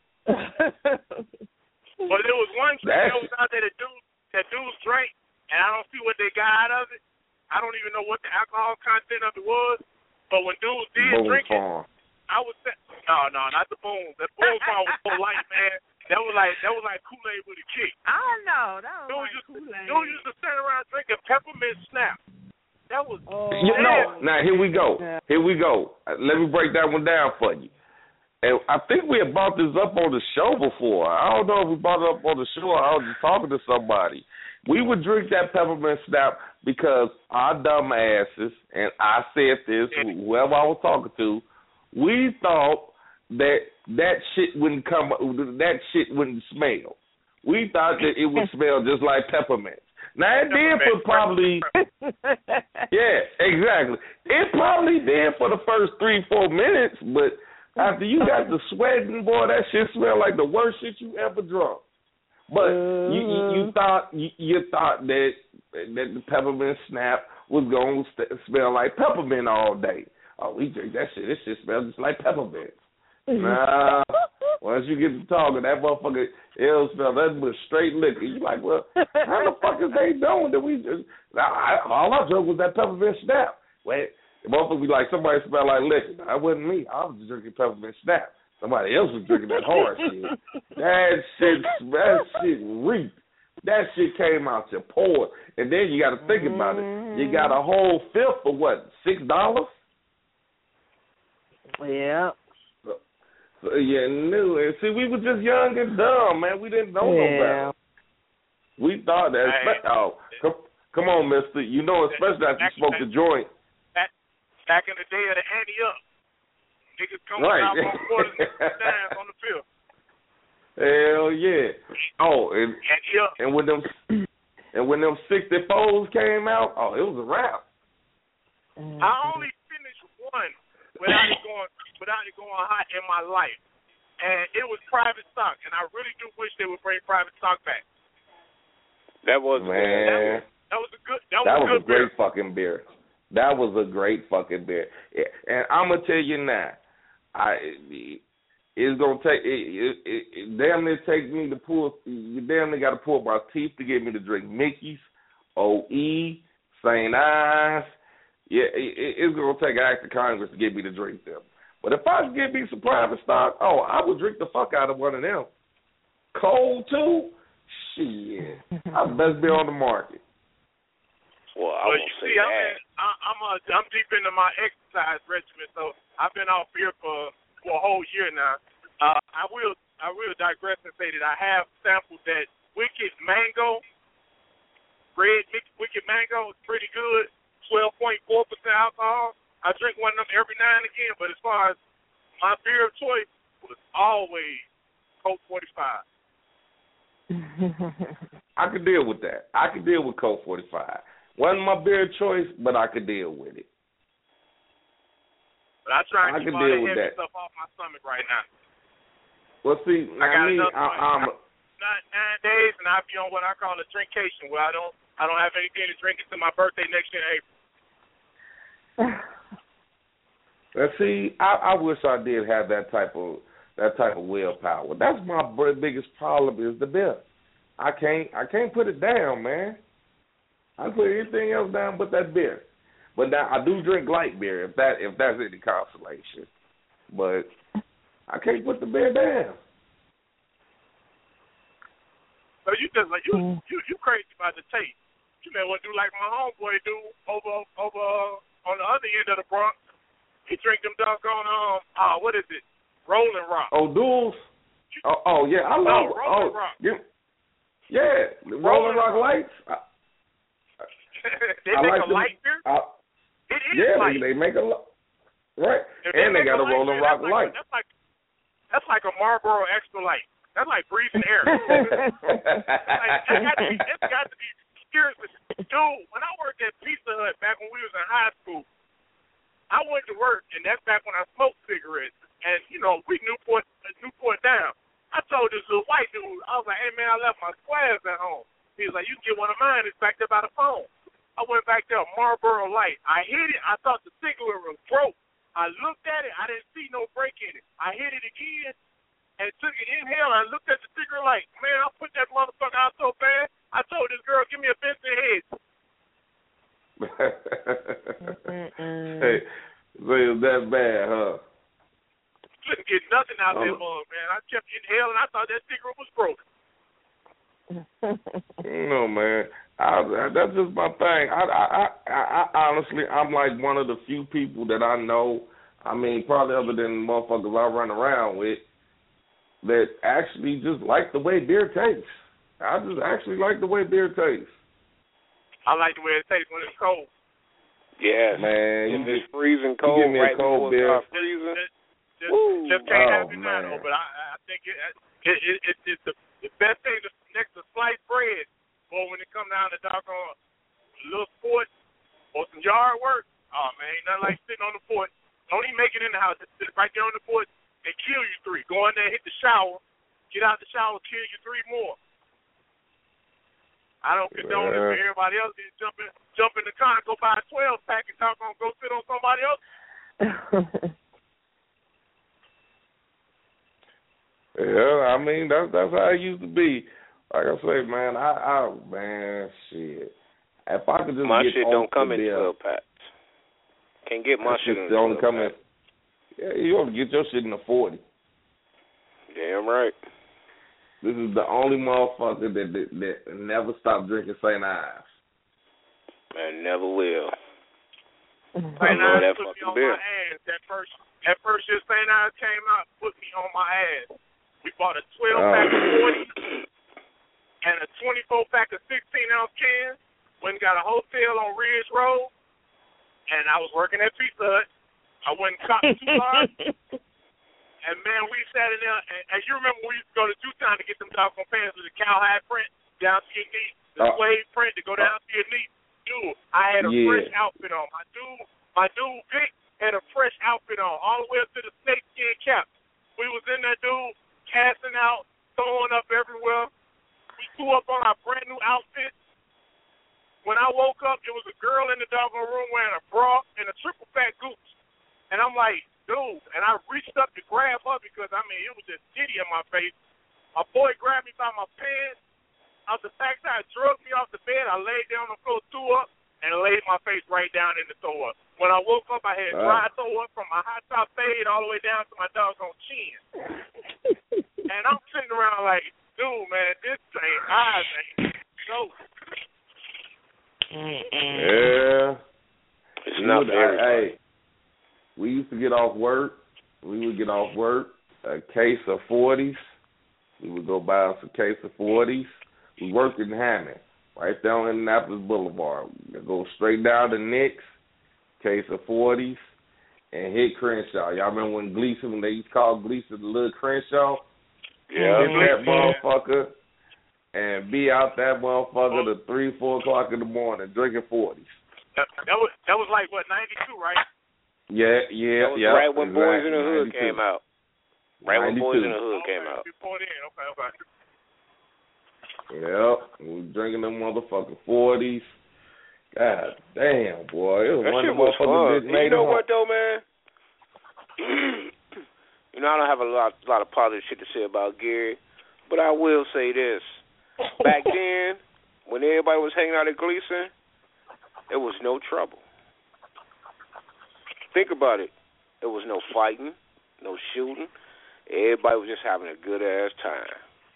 Well, there was one that was out there that dudes drank, and I don't see what they got out of it. I don't even know what the alcohol content of it was. But when dudes did drink it, I was no, not the Boom. That Boom Farm was so light, man. That was like Kool-Aid with a kick. I know. That was Kool-Aid. Dudes used to stand around drinking peppermint snap. That was now here we go. Here we go. Let me break that one down for you. And I think we had brought this up on the show before. I don't know if we brought it up on the show or I was just talking to somebody. We would drink that peppermint snap because our dumb asses, and I said this, whoever I was talking to, we thought that shit wouldn't smell. We thought that it would smell just like peppermint. Now, it did for probably, yeah, exactly. It probably did for the first 3-4 minutes, but after you got the sweating, boy, that shit smelled like the worst shit you ever drunk. But you thought that the peppermint snap was going to smell like peppermint all day. Oh, we drink that shit. This shit smells just like peppermint. Nah, once you get to talking, that motherfucker, it'll smell that was straight liquor. You like, well, how the fuck is they doing that we just, all I drunk was that peppermint snap. Wait, the motherfucker be like, somebody smell like liquor. No, that wasn't me. I was just drinking peppermint snap. Somebody else was drinking that hard shit. That shit reeked. That shit came out your pores. And then you got to think about it. You got a whole fifth for what, $6? Yeah. So you knew it. See, we were just young and dumb, man. We didn't know no better. We thought that. Come on, mister. You know, especially after you smoked the joint. Back in the day of the Annie Up. Niggas coming out on quarters and dimes on the field. Hell yeah. Oh, and when them 64s came out, oh, it was a wrap. I only finished one without it going hot in my life. And it was Private Stock, and I really do wish they would bring Private Stock back. That was man. That was a great fucking beer. That was a great fucking beer. And I'm gonna tell you now, it's gonna take it damn near take me to pull. You damn near got to pull my teeth to get me to drink Mickey's, OE, St. Ives. Yeah, it's gonna take an act of Congress to get me to drink them. But if I could get me some Private Stock, I would drink the fuck out of one of them. Cold too? Shit, I best be on the market. Well, you see, I'm deep into my exercise regimen, so I've been off beer for a whole year now. I will digress and say that I have sampled that Wicked Mango Red Wicked Mango is pretty good, 12.4% alcohol. I drink one of them every now and again, but as far as my beer of choice was always Coke 45. I could deal with that. I could deal with Coke 45. Wasn't my beer of choice, but I could deal with it. But I try to keep all that heavy stuff off my stomach right now. Well, see, I'm 9 days, and I'll be on what I call a drinkcation, where I don't have anything to drink until my birthday next year in April. Now, see, I wish I did have that type of willpower. That's my biggest problem is the beer. I can't put it down, man. I put anything else down but that beer. But now I do drink light beer if that's any consolation. But I can't put the beer down. So you just like you crazy about the taste. You may want to do like my homeboy do over on the other end of the Bronx. He drink them doggone what is it? Rolling Rock. Oh, duels. Oh yeah, I love Rolling Rock. Yeah, the Rolling Rock lights. They make a light beer. It is light. They make a right, and they got a Rolling Rock light. That's like a Marlboro Extra Light. That's like breathing air. It's got to be seriously. Dude, when I worked at Pizza Hut back when we was in high school, I went to work, and that's back when I smoked cigarettes. And, we Newport down. I told this little white dude, I was like, hey, man, I left my squares at home. He was like, you can get one of mine. It's back there by the phone. I went back there, Marlboro Light. I hit it. I thought the cigarette was broke. I looked at it. I didn't see no break in it. I hit it again and took an inhale. I looked at the cigarette like, man, I put that motherfucker out so bad. I told this girl, give me a Benson Hedge. Hey, so it was that bad, huh? Couldn't get nothing out of that mug, man. I kept inhaling. I thought that cigarette was broken. No, man. That's just my thing. I honestly, I'm like one of the few people that I know, I mean, probably other than motherfuckers I run around with, that actually just like the way beer tastes. I just actually like the way beer tastes. I like the way it tastes when it's cold. Yeah, man. If it's freezing cold, you give me right a cold before beer. it starts freezing. Just can't have it now, though. But I think it's the best thing next to sliced bread. Or when it comes down to doggone a little sport or some yard work, oh man, ain't nothing like sitting on the porch. Don't even make it in the house. Just sit right there on the porch and kill you 3. Go in there, hit the shower, get out the shower, kill you 3 more. I don't condone it for everybody else. Jump in the car and go buy a 12-pack and go sit on somebody else. Yeah, I mean that's how it used to be. Like I say, man, man, shit. If I could just my get shit don't come in beer, 12 packs. Can't get my shit in 12 packs. Yeah, you ought to get your shit in a 40. Damn right. This is the only motherfucker that never stopped drinking St. Ives. Man, never will. St. Ives put me on my ass. That first year St. Ives came out, put me on my ass. We bought a 12-pack of 40 and a 24-pack of 16-ounce cans. Went and got a hotel on Ridge Road, and I was working at Pizza Hut. I went and caught 2 bars, and man, we sat in there. And you remember we used to go to Tucson to get them doggone pants with the cowhide print down to your knee, the suede print to go down to your knee. Dude, I had a fresh outfit on. My dude Vic had a fresh outfit on, all the way up to the snakeskin cap. We was in there, dude, casting out, throwing up everywhere. We threw up on our brand new outfits. When I woke up, there was a girl in the doggone room wearing a bra and a triple fat gooch. And I'm like, dude, and I reached up to grab her because, I mean, it was just titty in my face. My boy grabbed me by my pants. Out the backside, drugged me off the bed. I laid down on the floor, threw up, and laid my face right down in the throw up. When I woke up, I had dry throw up from my hot top fade all the way down to my doggone chin. And I'm sitting around like, dude, man, this ain't eyes ain't so. Yeah. It's not for everybody. Hey, we used to get off work. We would get off work, a case of 40s. We would go buy us a case of 40s. We worked in Hammond. right there on Indianapolis Boulevard. Go straight down to Nick's, case of 40s, and hit Crenshaw. Y'all remember when Gleason, when they used to call Gleason the little Crenshaw? Yeah. Hit that motherfucker and be out that motherfucker to 3, 4 o'clock in the morning drinking 40s. That was like, what, 92, right? Yeah. That was right when Boys in the Hood came out. Right when Boys in the Hood came out. Before then, okay. Yep, we drinking them motherfucking 40s. God damn, boy. It was that one shit of the was fun. made You know what, though, man? You know, I don't have a lot of positive shit to say about Gary, but I will say this. Back then, when everybody was hanging out at Gleason, there was no trouble. Think about it. There was no fighting, no shooting. Everybody was just having a good-ass time.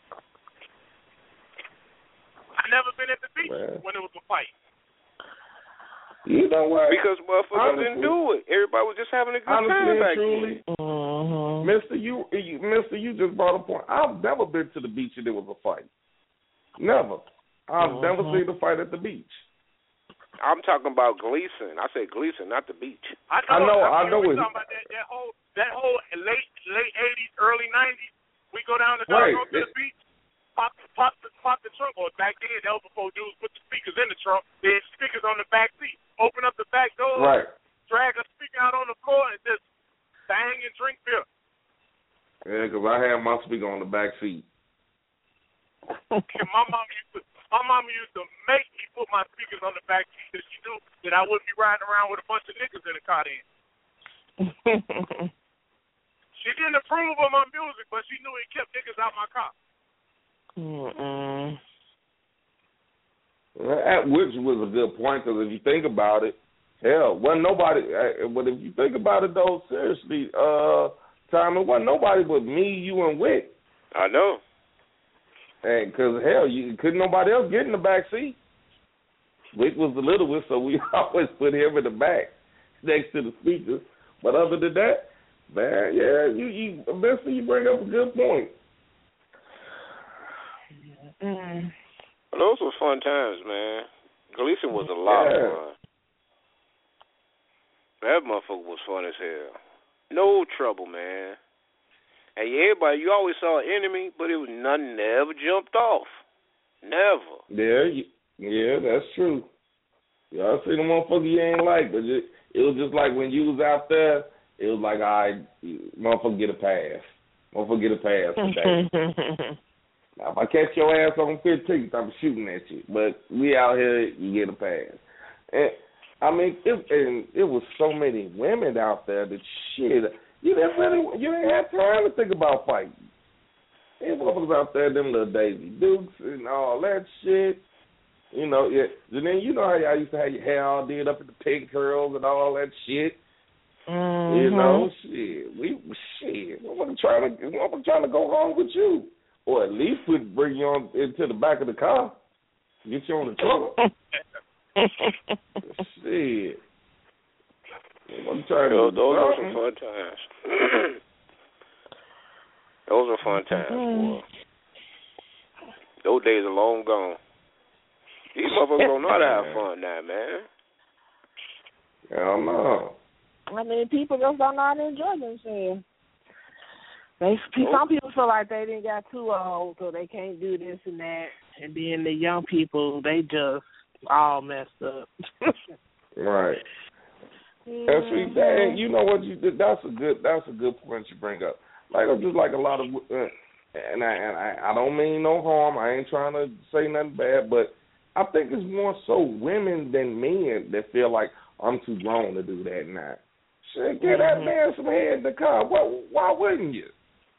I never been at the beach when it was a fight. You know what? Because motherfuckers didn't do it. Everybody was just having a good time back then. Mister, you just brought a point. I've never been to the beach and there was a fight. Never. I've never seen a fight at the beach. I'm talking about Gleason. I said Gleason, not the beach. I know. We're talking about that whole late 80s, early 90s. We go down to the beach. Pop the trunk, or back then, that was before dudes put the speakers in the trunk. They had speakers on the back seat. Open up the back door, drag a speaker out on the floor, and just bang and drink beer. Yeah, because I had my speaker on the back seat. And my mama used to make me put my speakers on the back seat because she knew that I wouldn't be riding around with a bunch of niggas in the car then. She didn't approve of my music, but she knew it kept niggas out my car. Which was a good point, because if you think about it, hell, wasn't nobody. But if you think about it, though, seriously, Tom, it wasn't nobody but me, you, and Wick. I know. And because hell, couldn't nobody else get in the back seat. Wick was the littlest, so we always put him in the back next to the speakers. But other than that, man, yeah, you bring up a good point. Those were fun times, man. Gleason was a lot of fun. That motherfucker was fun as hell. No trouble, man. And everybody, you always saw an enemy, but it was nothing that ever jumped off. Never. Yeah, that's true. Y'all see the motherfucker you ain't like, but it was just like when you was out there, it was like, all right, motherfucker get a pass. Motherfucker get a pass today. Now, if I catch your ass on 15th, I'm shooting at you. But we out here, you get a pass. And I mean, it was so many women out there that shit, you didn't have time to think about fighting. There motherfuckers out there, them little Daisy Dukes and all that shit. You know, yeah. And then you know how y'all used to have your hair all did up in the pig curls and all that shit. Mm-hmm. You know, I'm trying to go home with you. Or at least bring you on into the back of the car, get you on the trunk. Shit. I'm trying to. Those are some fun times. Those are fun times, boy. Those days are long gone. These motherfuckers don't know how to have fun now, man. Hell no. I mean, people just don't know how to enjoy themselves. Some people feel like they didn't got too old, so they can't do this and that. And then the young people, they just all messed up. Right. And see, Dan, you know what you did? That's a good point you bring up. Like just like a lot of, and I don't mean no harm. I ain't trying to say nothing bad, but I think it's more so women than men that feel like I'm too grown to do that now. Shit, get that man some head in the car. Why wouldn't you?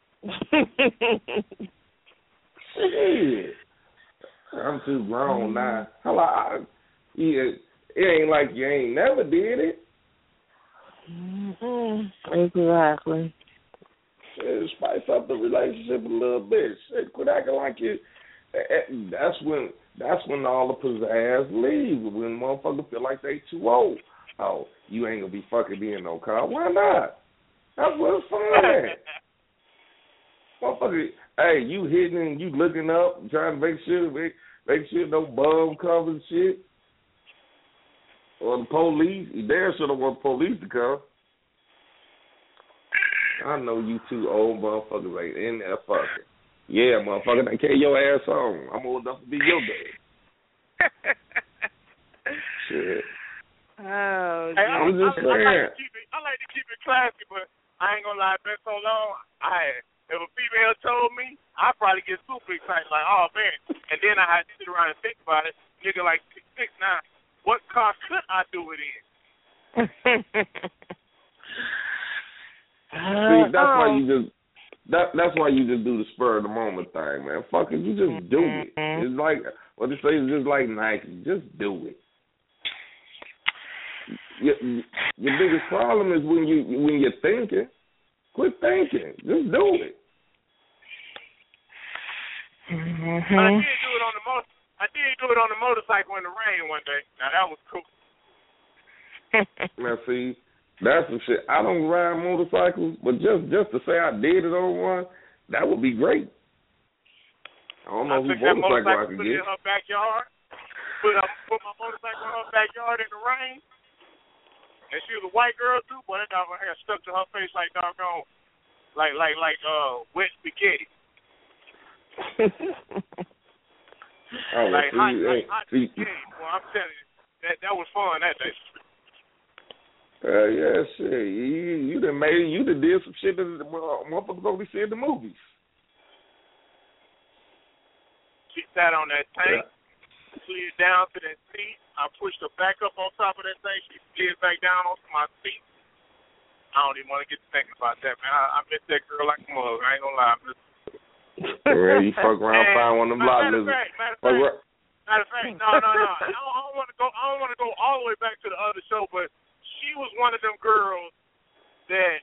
Shit. I'm too grown now. It ain't like you ain't never did it. Exactly. Shit, spice up the relationship a little bit. Shit, quit acting like you. That's when all the pizzazz leaves. When motherfuckers feel like they too old. Oh, you ain't gonna be fucking me in no car. Why not? That's what's fun. Motherfucker, hey, you hitting and you looking up, trying to make sure Make sure no bum covers shit. Or the police. He damn sure don't want the police to come. I know you two old motherfuckers ain't in there fucking. Yeah, motherfucker, they carry your ass on. I'm old enough to be your dad. Shit. Oh, hey, I'm just saying. I like to keep it classy, but I ain't gonna lie, it's been so long. If a female told me, I'd probably get super excited, like, oh man. And then I had to sit around and think about it. Nigga like 6'9", what car could I do it in? See, that's why you just that's why you just do the spur of the moment thing, man. Fuck it, you just do it. It's like what they say is just like Nike, just do it. Your biggest problem is when you're thinking. Quit thinking. Just do it. I did do it on the motorcycle in the rain one day. Now that was cool. Now see, that's some shit. I don't ride motorcycles, but just to say I did it on one, that would be great. I don't know who motorcycle I could get. Put it in her backyard. Put my motorcycle in her backyard in the rain. And she was a white girl too, boy, that doggone hair stuck to her face like doggone, like wet spaghetti. Like hot spaghetti. Well, I'm telling you, that was fun that day. Yeah, shit. You done did some shit that motherfuckers only see in the movies. She sat on that tank, slid down to that seat. I pushed her back up on top of that thing. She slid back down onto my seat. I don't even want to get to thinking about that, man. I miss that girl like a mug. I ain't gonna lie. Yeah, you fuck around, find one of them lot lizards. Matter of fact, no. I don't want to go all the way back to the other show, but she was one of them girls that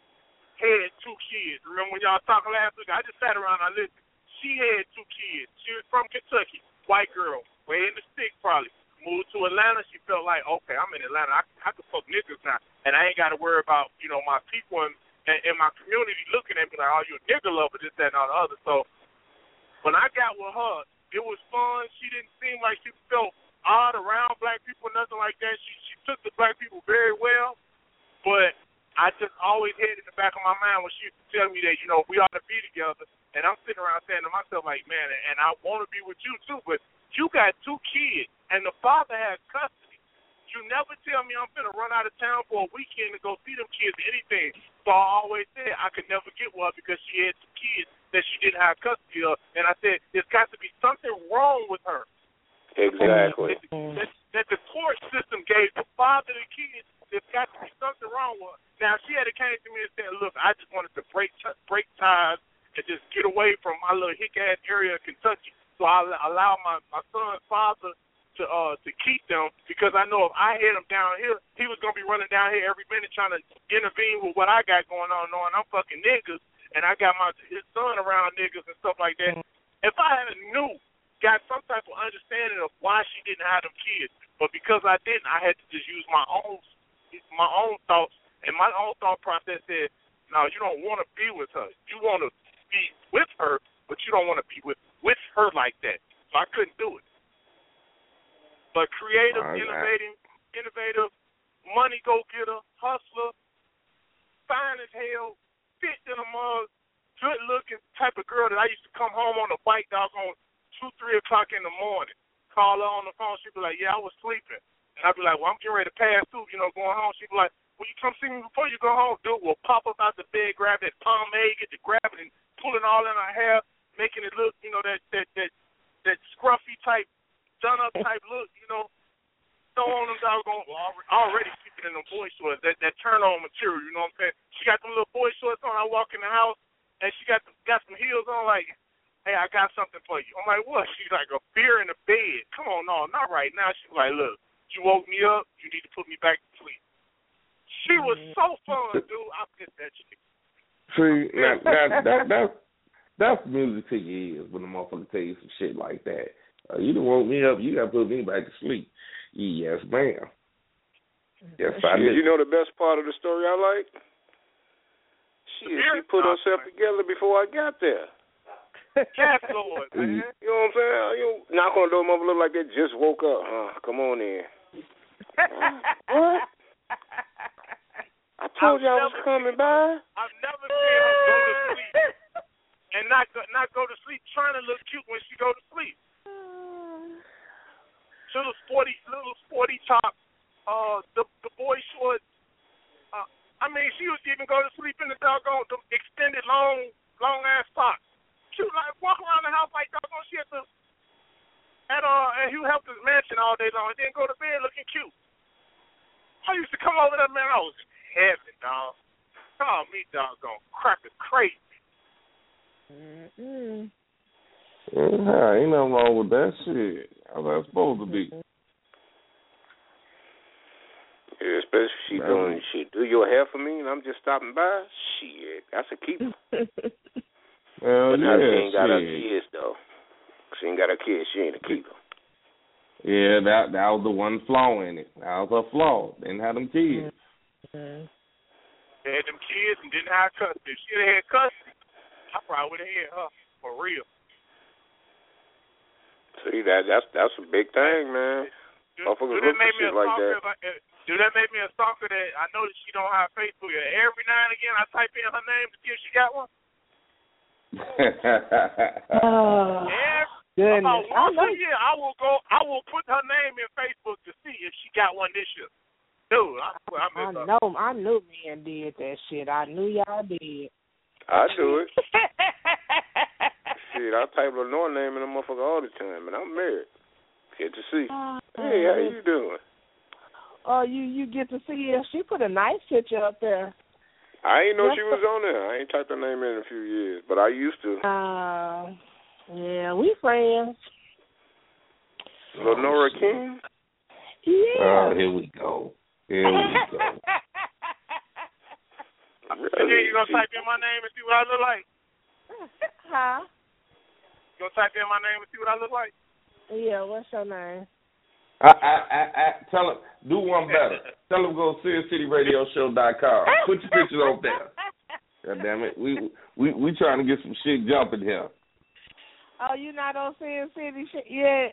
had 2 kids. Remember when y'all talking last week? I just sat around and I listened. She had 2 kids. She was from Kentucky, white girl, way in the stick probably. Moved to Atlanta. She felt like, okay, I'm in Atlanta. I can fuck niggas now, and I ain't got to worry about my people and my community looking at me like, oh, you a nigga lover, this, that, and all the other. So when I got with her, it was fun. She didn't seem like she felt odd around black people, nothing like that. She took the black people very well, but I just always had in the back of my mind when she used to tell me that, we ought to be together. And I'm sitting around saying to myself, like, man, and I want to be with you too, but you got 2 kids, and the father has custody. You never tell me I'm finna run out of town for a weekend to go see them kids or anything. So I always said I could never get with her because she had 2 kids that she didn't have custody of. And I said, there's got to be something wrong with her. Exactly. That the court system gave the father the kids. There's got to be something wrong with her. Now, if she had came to me and said, look, I just wanted to break ties and just get away from my little hick-ass area of Kentucky. So I allow my son's father to keep them because I know if I had him down here, he was going to be running down here every minute trying to intervene with what I got going on, knowing I'm fucking niggas, and I got his son around niggas and stuff like that. If I had got some type of understanding of why she didn't have them kids, but because I didn't, I had to just use my own thoughts, and my own thought process said, no, you don't want to be with her. You want to be with her, but you don't want to be with her like that. So I couldn't do it. But creative, innovative, money go-getter, hustler, fine as hell, fit in a mug, good-looking type of girl that I used to come home on a bike doggone 2-3 o'clock in the morning. Call her on the phone. She'd be like, yeah, I was sleeping. And I'd be like, well, I'm getting ready to pass through, going home. She'd be like, will you come see me before you go home? Dude will pop up out the bed, grab that pomade, get to grab it and pull it all in her hair, making it look, that scruffy type, done-up type look, throw on them doggone, already keeping in them boy shorts, that turn-on material, you know what I'm saying? She got them little boy shorts on. I walk in the house, and she got some heels on, like, hey, I got something for you. I'm like, what? She's like, a beer in the bed. Come on, no, not right now. She's like, look, you woke me up. You need to put me back to sleep. She was so fun, dude. I miss that chick. See, that's music to your ears when the motherfucker tell you some shit like that. You done woke me up. You got to put me back to sleep. Yes, ma'am. Yes, I did. You know the best part of the story I like? She put herself together before I got there. Yes, Lord, man. You know what I'm saying? You knock on the door, mother look like they just woke up. Come on in. What? I told you I was coming by. I've never seen her go to sleep and not go to sleep trying to look cute when she go to sleep. Little sporty top, the boy shorts. I mean, she would even go to sleep in the doggone extended long ass socks. She would like walk around the house like doggone she at Hugh Hefner's mansion all day long and then go to bed looking cute. I used to come over there, man. I was in heaven, dog. Call me doggone cracker crazy. Ain't nothing wrong with that shit. How's that supposed to be? Yeah, especially if she doing shit. Do your hair for me and I'm just stopping by? Shit, that's a keeper. Well, but now she ain't got her kids, though. She ain't got her kids. She ain't a keeper. Yeah, that was the one flaw in it. That was her flaw. Didn't have them kids. They had them kids and didn't have custody. If she had custody, I probably would have had her for real. See, that's a big thing, man. Do that make me a stalker? Do that make me a stalker that I know that she don't have Facebook? Every now and again, I type in her name to see if she got one. Goodness. About once a year, I will put her name in Facebook to see if she got one this year. Dude, I knew men did that shit. I knew y'all did. I do it. Shit, I type Lenore name in the motherfucker all the time, and I'm married. Get to see. Hey, how you doing? Oh, you get to see her. She put a nice picture up there. I ain't know she was on there. I ain't typed her name in a few years, but I used to. Yeah, we friends. Lenora King? Yeah. Here we go. And then you gonna type in my name and see what I look like? Huh? You gonna type in my name and see what I look like? Yeah, what's your name? I tell him, do one better. Tell him go to SearCityRadioShow.com. Put your pictures up there. God damn it, we trying to get some shit jumping here. Oh, you not on Sin City shit yet?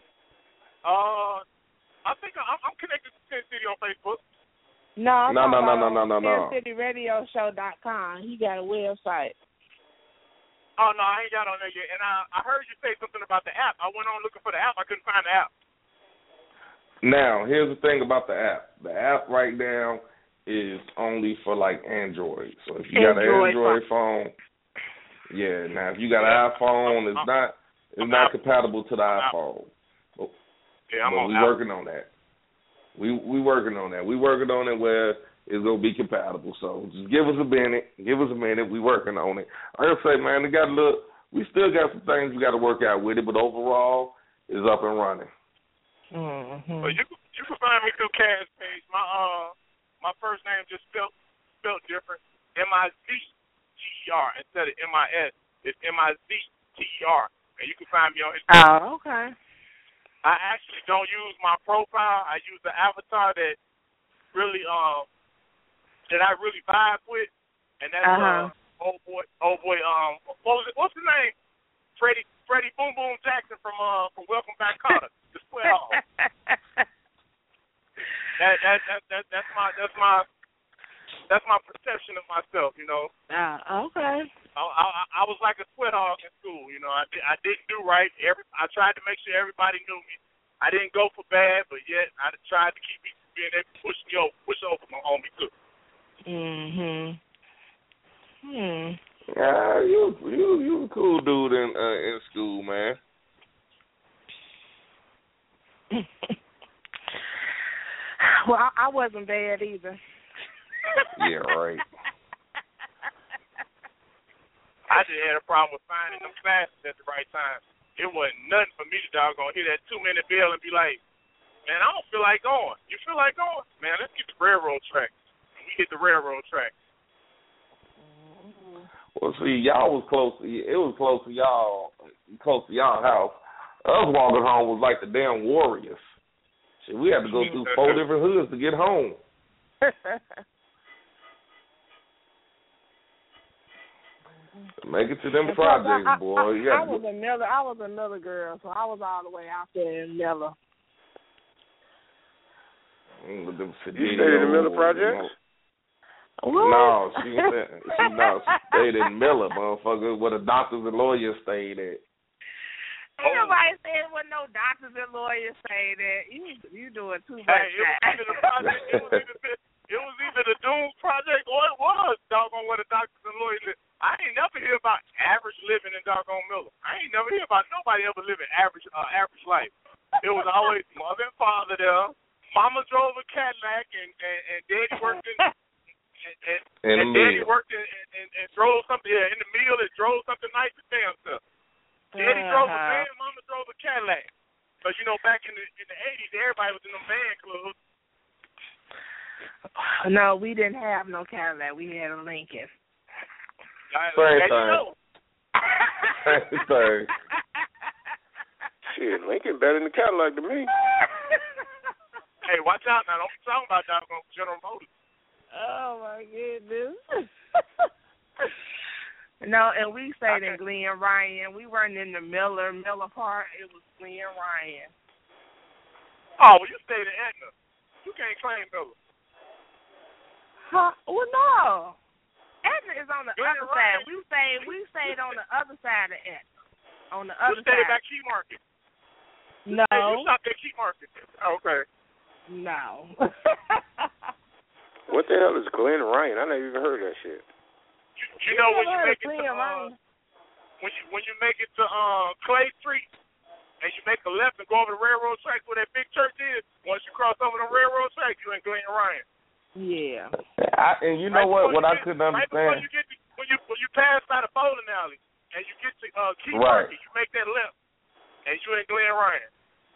I think I'm connected to Sin City on Facebook. No. SinCityRadioShow.com. He got a website. Oh, no, I ain't got on there yet. And I heard you say something about the app. I went on looking for the app. I couldn't find the app. Now, here's the thing about the app. The app right now is only for, like, Android. So if you got an Android phone, yeah. Now, if you got an iPhone, it's not compatible to the iPhone. But we working on that. We working on that. We working on it where it's gonna be compatible. So just give us a minute. We working on it. I gotta say, man, we still got some things we got to work out with it, but overall, it's up and running. Mm-hmm. Well, you can find me through Cash page. My first name just spelled different. MIZTER instead of MIS. It's MIZTER, and you can find me on Instagram. Oh, okay. I actually don't use my profile. I use the avatar that really that I really vibe with, and that's old boy. What's his name? Freddie Boom Boom Jackson from Welcome Back, Kotter. The square hall. That's my perception of myself, you know. Okay. I was like a sweat hog in school, you know. I didn't do right. I tried to make sure everybody knew me. I didn't go for bad, but yet I tried to keep people being able to push over my homie too. Yeah, you a cool dude in school, man. Well, I wasn't bad either. Yeah, right. I just had a problem with finding them classes at the right time. It wasn't nothing for me to doggone hear that 2-minute bell and be like, man, I don't feel like going. You feel like going? Man, let's get the railroad track. We hit the railroad track. Well, see, y'all was close. It was close to y'all house. Us walking home was like the damn Warriors. Shit, we had to go through 4 different hoods to get home. Make it to them projects, boy. I was another girl, so I was all the way out there in Miller. You stayed in the Miller projects? No, she stayed in Miller, motherfucker, where the doctors and lawyers stayed at. Ain't nobody said there wasn't no doctors and lawyers stayed at. You doing too much. Hey, it was either the Doom Project or it was doggone where the doctors and lawyers live. I ain't never hear about average living in doggone Miller. I ain't never hear about nobody ever living average life. It was always mother and father there. Mama drove a Cadillac and daddy worked in and daddy worked and drove something in the mill and drove something nice to damn stuff. Daddy drove a van, mama drove a Cadillac. Because back in the 80s everybody was in them van clubs. No, we didn't have no Cadillac. We had a Lincoln. Same thing. Shit, Lincoln better than the Cadillac to me. Hey, watch out now. Don't be talking about doggone General Motors. Oh, my goodness. No, and we stayed in Glen Ryan. We weren't in the Miller part. It was Glen Ryan. Oh, well, you stayed in Etna. You can't claim Miller. Huh? Well, no. Etna is on the other side. We stayed on the other side of Etna. On the other side. You stayed at Key Market. No. You stopped at Key Market. Oh, okay. No. What the hell is Glen Ryan? I never even heard that shit. You know when you make it to when you make it to Clay Street and you make a left and go over the railroad tracks where that big church is. Once you cross over the railroad tracks, you're in Glen Ryan. Yeah. And you know what I couldn't understand. Right before when you pass by the bowling alley and you get to Key Market, you make that left and you're in Glen Ryan.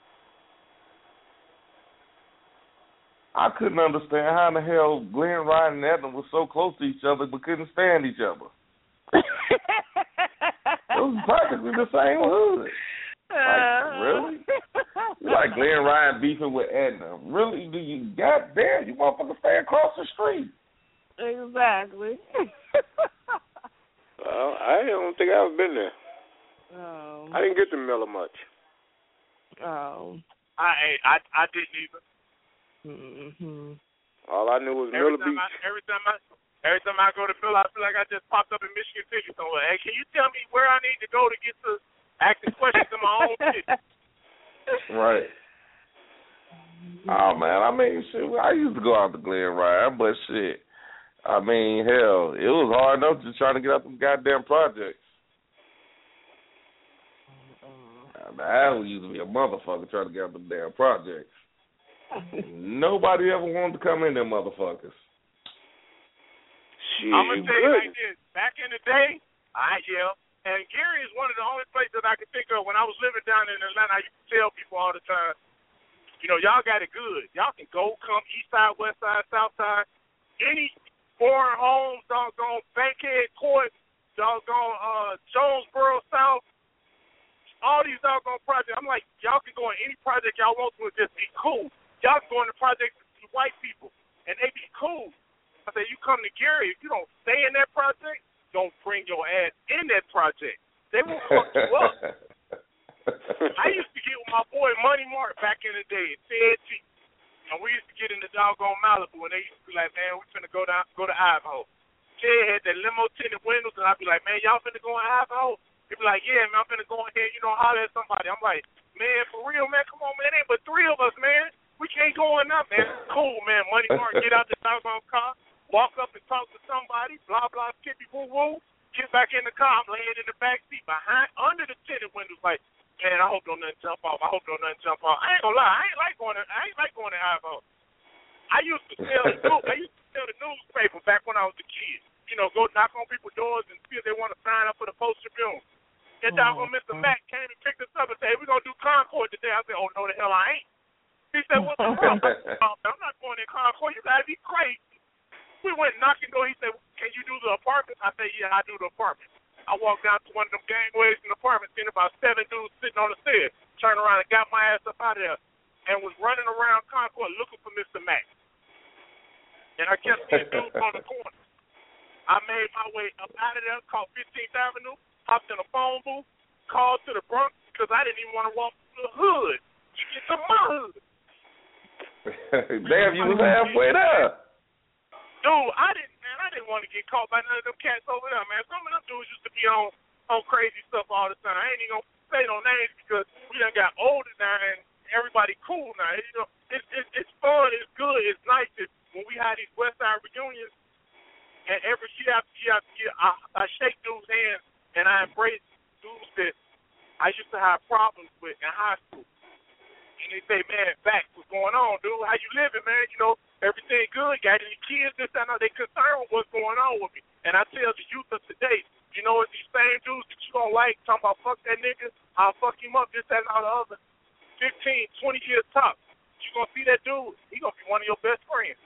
I couldn't understand how in the hell Glen Ryan and Etna were so close to each other but couldn't stand each other. It was practically the same hood. Really? Like Glen Ryan beefing with Etna. Really? Do you goddamn you motherfuckers stay across the street? Exactly. Well, I don't think I've been there. Oh. I didn't get to Miller much. Oh. I didn't either. Mhm. All I knew was Miller Beach. Every time I go to Miller, I feel like I just popped up in Michigan City somewhere. Hey, can you tell me where I need to go to get to asking questions in my own city? Right. Oh man, I mean, shit. I used to go out to Glen Ryan, but shit. I mean, hell, it was hard enough just trying to get out them goddamn projects. The alley used to be a motherfucker trying to get out them damn projects. Nobody ever wanted to come in them motherfuckers. Shit, I'm gonna tell you like this. Back in the day, and Gary is one of the only places that I can think of when I was living down in Atlanta. I used to tell people all the time, y'all got it good. Y'all can come east side, west side, south side, any foreign homes, doggone Bankhead Court, doggone Jonesboro South, all these doggone projects. I'm like, y'all can go in any project y'all want to and just be cool. Y'all can go in the project with white people, and they be cool. I say, you come to Gary, if you don't stay in that project, don't bring your ass in that project. They will fuck you up. I used to get with my boy Money Mark back in the day, Ted G. And we used to get in the doggone Malibu, and they used to be like, man, we finna go to Ivanhoe. Ted had that limo tinted windows, and I'd be like, man, y'all finna go in Ivanhoe? He'd be like, yeah, man, I'm finna go in here, holler at somebody. I'm like, man, for real, man, come on, man, there ain't but 3 of us, man. We can't go in now, man. Cool, man. Money Mark, get out the doggone car, walk up and talk to somebody, blah, blah, skippy, woo, woo. Get back in the car. I'm laying in the back seat under the tinted windows like, man, I hope don't nothing jump off. I ain't gonna lie. I ain't like going to Ivanhoe. I used to sell the newspaper back when I was a kid. Go knock on people's doors and see if they want to sign up for the Post Tribune. That doggone Mr. Mack came and picked us up and said, we're going to do Concord today. I said, oh, no, the hell I ain't. He said, what's the hell? I'm not going in Concord. You got to be crazy. We went knocking door. He said, can you do the apartment? I said, yeah, I do the apartment. I walked down to one of them gangways in the apartment, seen about 7 dudes sitting on the stairs. Turned around and got my ass up out of there and was running around Concord looking for Mr. Mack. And I kept seeing dudes on the corner. I made my way up out of there, called 15th Avenue, hopped in a phone booth, called to the Bronx because I didn't even want to walk through the hood to get to my hood. Damn, you was halfway there. Dude, I didn't want to get caught by none of them cats over there, man. Some of them dudes used to be on crazy stuff all the time. I ain't even gonna say no names because we done got older now and everybody cool now. You know, it's fun, it's good, it's nice when we have these West Side reunions. And every year after year, I shake dudes' hands and I embrace dudes that I used to have problems with in high school. And they say, man, back, what's going on, dude? How you living, man? You know, everything good? Got any kids? This, that, and that. They concerned with what's going on with me. And I tell the youth of today, you know, it's these same dudes that you don't like, talking about fuck that nigga, I'll fuck him up, this, that, and all the other. 15, 20 years top. You going to see that dude, he going to be one of your best friends.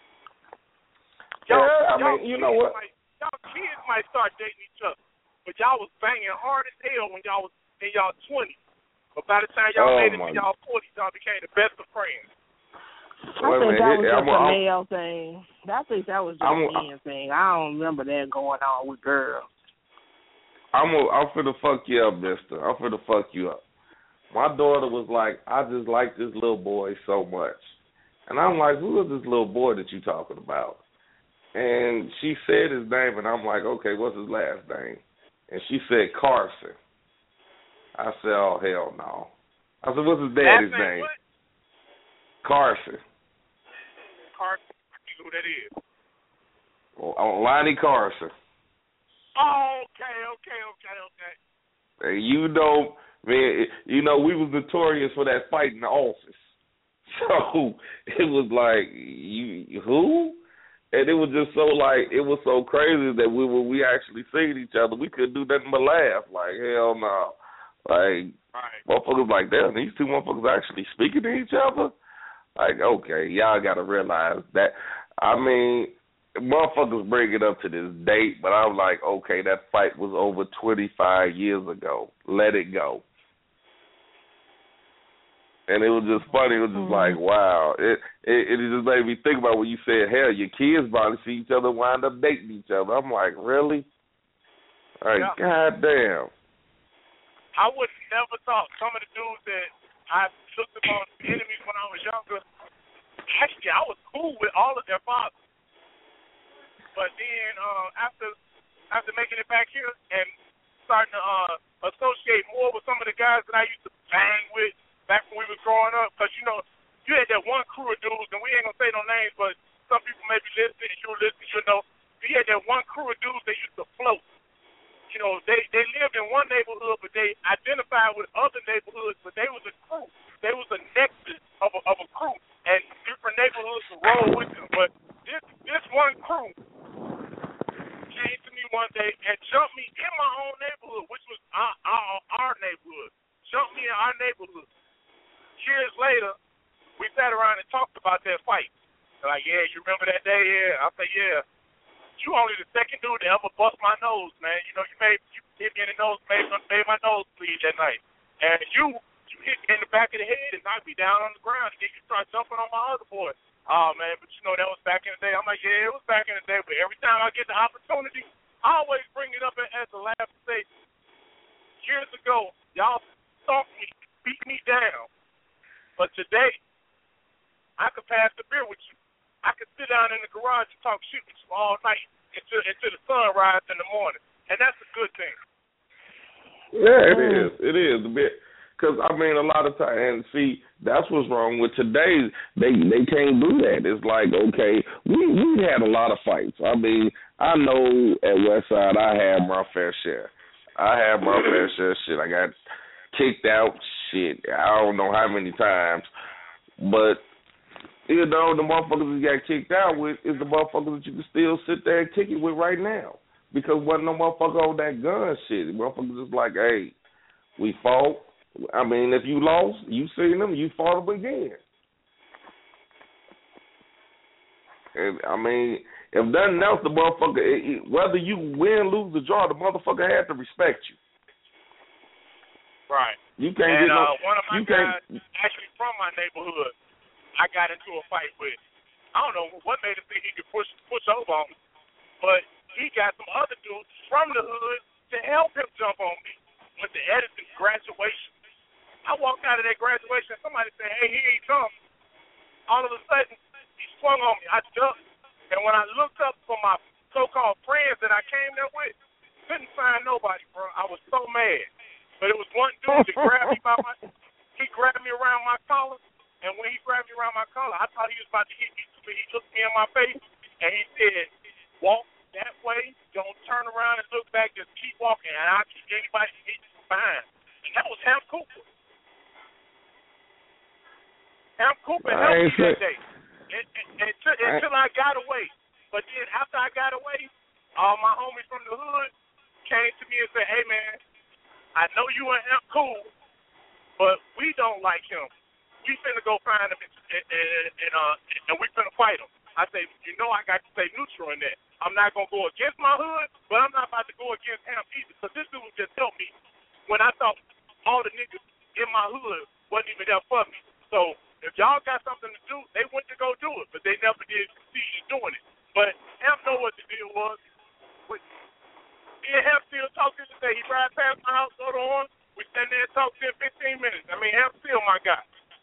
Y'all kids might start dating each other, but y'all was banging hard as hell when y'all was in y'all 20s. But by the time y'all made it to y'all 40s, y'all became the best of friends. I think that was just a male thing. I think that was just a man thing. I don't remember that going on with girls. I'm finna fuck you up, mister. I'm finna fuck you up. My daughter was like, I just like this little boy so much. And I'm like, who is this little boy that you talking about? And she said his name, and I'm like, okay, what's his last name? And she said Carson. I said, oh, hell no. I said, what's his daddy's name? What? Carson. Carson? I don't know who that is. Well, Lonnie Carson. Oh, okay. And you know, man, you know, we was notorious for that fight in the office. So it was like, you who? And it was just so like, it was so crazy that when we actually seen each other, we couldn't do nothing but laugh. Like, hell no. Like, motherfuckers like, damn, these two motherfuckers actually speaking to each other? Like, okay, y'all got to realize that. I mean, motherfuckers bring it up to this date, but I'm like, okay, that fight was over 25 years ago. Let it go. And it was just funny. It was just like, wow. It just made me think about when you said, hell, your kids probably see each other, wind up dating each other. I'm like, really? Like, goddamn. I would never thought some of the dudes that I looked upon as enemies when I was younger, actually, I was cool with all of their fathers. But then after making it back here and starting to associate more with some of the guys that I used to bang with back when we was growing up, because, you know, you had that one crew of dudes, and we ain't going to say no names, but some people may be listening, and you're listening, you know, you had that one crew of dudes that used to float. You know, they lived in one neighborhood, but they identified with other neighborhoods, but they was a crew. They was a nexus of a crew, and different neighborhoods would roll with them. But this one crew came to me one day and jumped me in my own neighborhood, which was our neighborhood. Jumped me in our neighborhood. Years later, we sat around and talked about that fight. They're like, yeah, you remember that day? Yeah. I said, yeah. You only the second dude to ever bust my nose, man. You know, you hit me in the nose, made my nose bleed that night. And you hit me in the back of the head and knocked me down on the ground, and then you start jumping on my other boy. Oh, man, but you know, that was back in the day. I'm like, yeah, it was back in the day, but every time I get the opportunity, I always bring it up as a laugh and say, years ago, y'all stomped me, beat me down. But today, I could pass the beer with you. I could sit down in the garage and talk shit with you all night until the sun rises in the morning. And that's a good thing. Yeah, it is. It is a bit. Because, I mean, a lot of times, and see, that's what's wrong with today. They can't do that. It's like, okay, we had a lot of fights. I mean, I know at Westside I had my fair share. I shit. I got kicked out, shit. I don't know how many times. But, you know, the motherfuckers you got kicked out with is the motherfuckers that you can still sit there and kick it with right now. Because wasn't no motherfucker on that gun shit. The motherfuckers just like, hey, we fought. I mean, if you lost, you seen them, you fought them again. And, I mean, if nothing else, the motherfucker, whether you win, lose, or draw, the motherfucker had to respect you. Right. You can't get no... one of my guys, actually from my neighborhood, I got into a fight with. I don't know what made him think he could push over on me, but he got some other dudes from the hood to help him jump on me. Went to Edison graduation. I walked out of that graduation, somebody said, hey, here he comes. All of a sudden, he swung on me. I ducked. And when I looked up for my so-called friends that I came there with, couldn't find nobody, bro. I was so mad. But it was one dude that grabbed me he grabbed me around my collar. And when he grabbed me around my collar, I thought he was about to hit me. But he looked me in my face, and he said, walk that way. Don't turn around and look back. Just keep walking, and I'll keep anybody hitting you behind. And that was Ham Cooper. Ham Cooper helped me that day. Until I got away. But then after I got away, all my homies from the hood came to me and said, hey, man, I know you and Ham cool, but we don't like him. We finna go find him and we finna fight him. I say, you know I got to stay neutral in that. I'm not going to go against my hood, but I'm not about to go against Ham either, because this dude just helped me when I thought all the niggas in my hood wasn't even there for me. So if y'all got something to do, they went to go do it, but they never did succeed in doing it. But Ham know what the deal was. Me and Ham still talking today. He ride past my house, go to on. We stand there and talk 10, 15 minutes. I mean, Ham still my guy.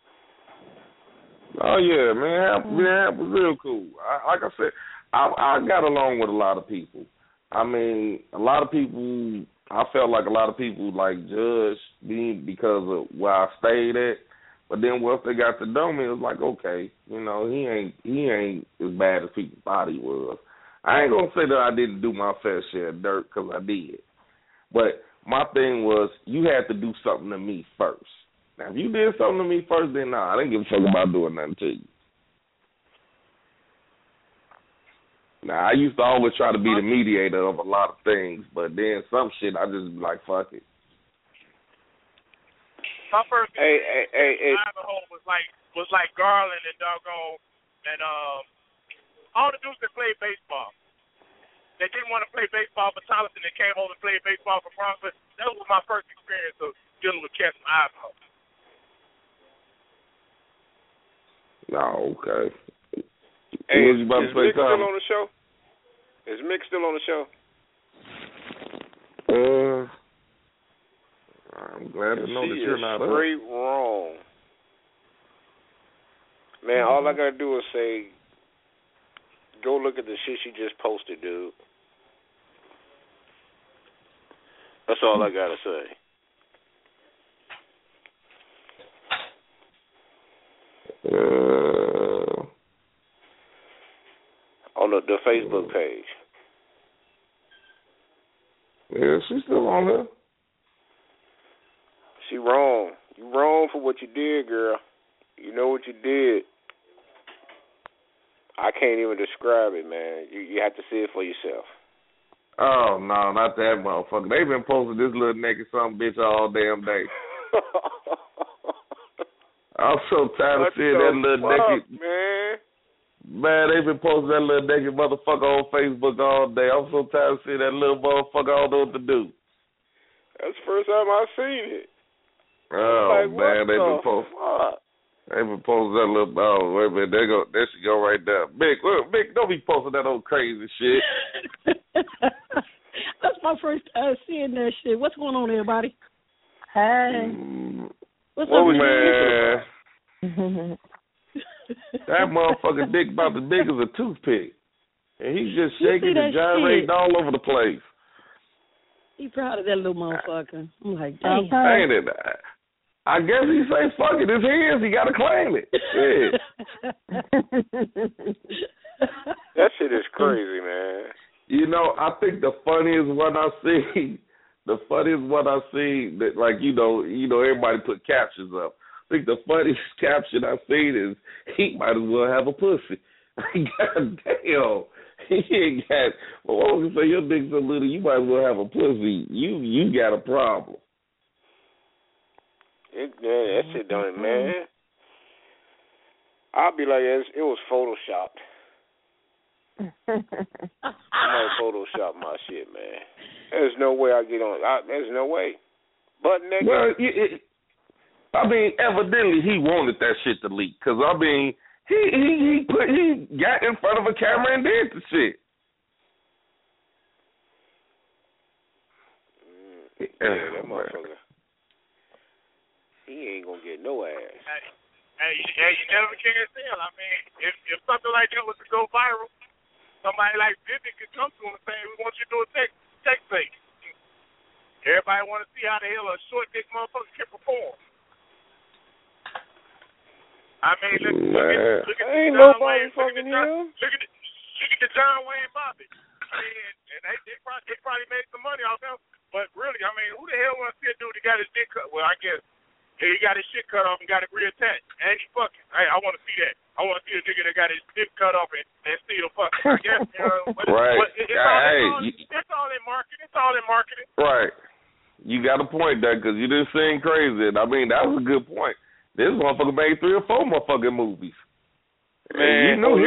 Oh, yeah, man. Ham was real cool. Like I said, I got along with a lot of people. I mean, a lot of people, I felt like a lot of people, like, judged me because of where I stayed at. But then once they got to know me, it was like, okay, you know, he ain't as bad as people thought he was. I ain't going to say that I didn't do my fair share of dirt, because I did. But my thing was, you had to do something to me first. Now, if you did something to me first, then nah, I didn't give a fuck about doing nothing to you. Now, I used to always try to be the mediator of a lot of things, but then some shit, I just be like, fuck it. My first experience in Idaho was like Garland and doggone and all the dudes that played baseball. They didn't want to play baseball for Tolleson. They came over and played baseball for Bronx. That was my first experience of dealing with cats from Idaho. No, okay. Hey, is Mick still on the show? Is Mick still on the show? I'm glad to know that you're not up. Straight wrong. Man, all I got to do is say, go look at the shit she just posted, dude. That's all I got to say. On the Facebook page. Yeah, she's still on there. She wrong. You wrong for what you did, girl. You know what you did. I can't even describe it, man. You have to see it for yourself. Oh, no, not that motherfucker. They've been posting this little naked son bitch all damn day. I'm so tired of seeing that little naked... Man, they've been posting that little naked motherfucker on Facebook all day. I'm so tired of seeing that little motherfucker. I don't know what to do. That's the first time I've seen it. Oh, like, man, they've been posting that little... Oh, wait a minute. There she go right there. Mick, don't be posting that old crazy shit. That's my first seeing that shit. What's going on, everybody? Hey. What's up, man? That motherfucking dick about as big as a toothpick. And he's just shaking and gyrating all over the place. He proud of that little motherfucker. I'm like, damn. Ain't it? I guess he say, fuck it, it's his. He got to claim it. That shit is crazy, man. You know, I think the funniest one I see, that, like, you know, everybody put captions up. I think the funniest caption I've seen is, he might as well have a pussy. God damn. He ain't got, well, what was I say, your dick's so little, you might as well have a pussy. You got a problem. That shit done, man. I'll be like, it was photoshopped. I might Photoshop my shit, man. There's no way I get on. There's no way. But nigga. Well, I mean, evidently he wanted that shit to leak. Because, I mean, he got in front of a camera and did the shit. Yeah, that motherfucker. He ain't gonna get no ass. Hey, you never can tell. I mean, if something like that was to go viral, somebody like Vivian could come to him and say, "We want you to do a text tape." Everybody want to see how the hell a short dick motherfucker can perform. I mean, look at ain't John nobody Wayne, fucking him. Look at the John Wayne Bobby. I mean, and they probably made some money off him. But really, I mean, who the hell wants to see a dude that got his dick cut? Well, I guess he got his shit cut off and got it reattached. And he fucking. Hey, I want to see that. I want to see a nigga that got his dick cut off and still fucking. I guess, right. It's all in marketing. It's all in marketing. Right. You got a point there because you didn't sing crazy. I mean, that was a good point. This motherfucker made 3 or 4 motherfucking movies. Man, you know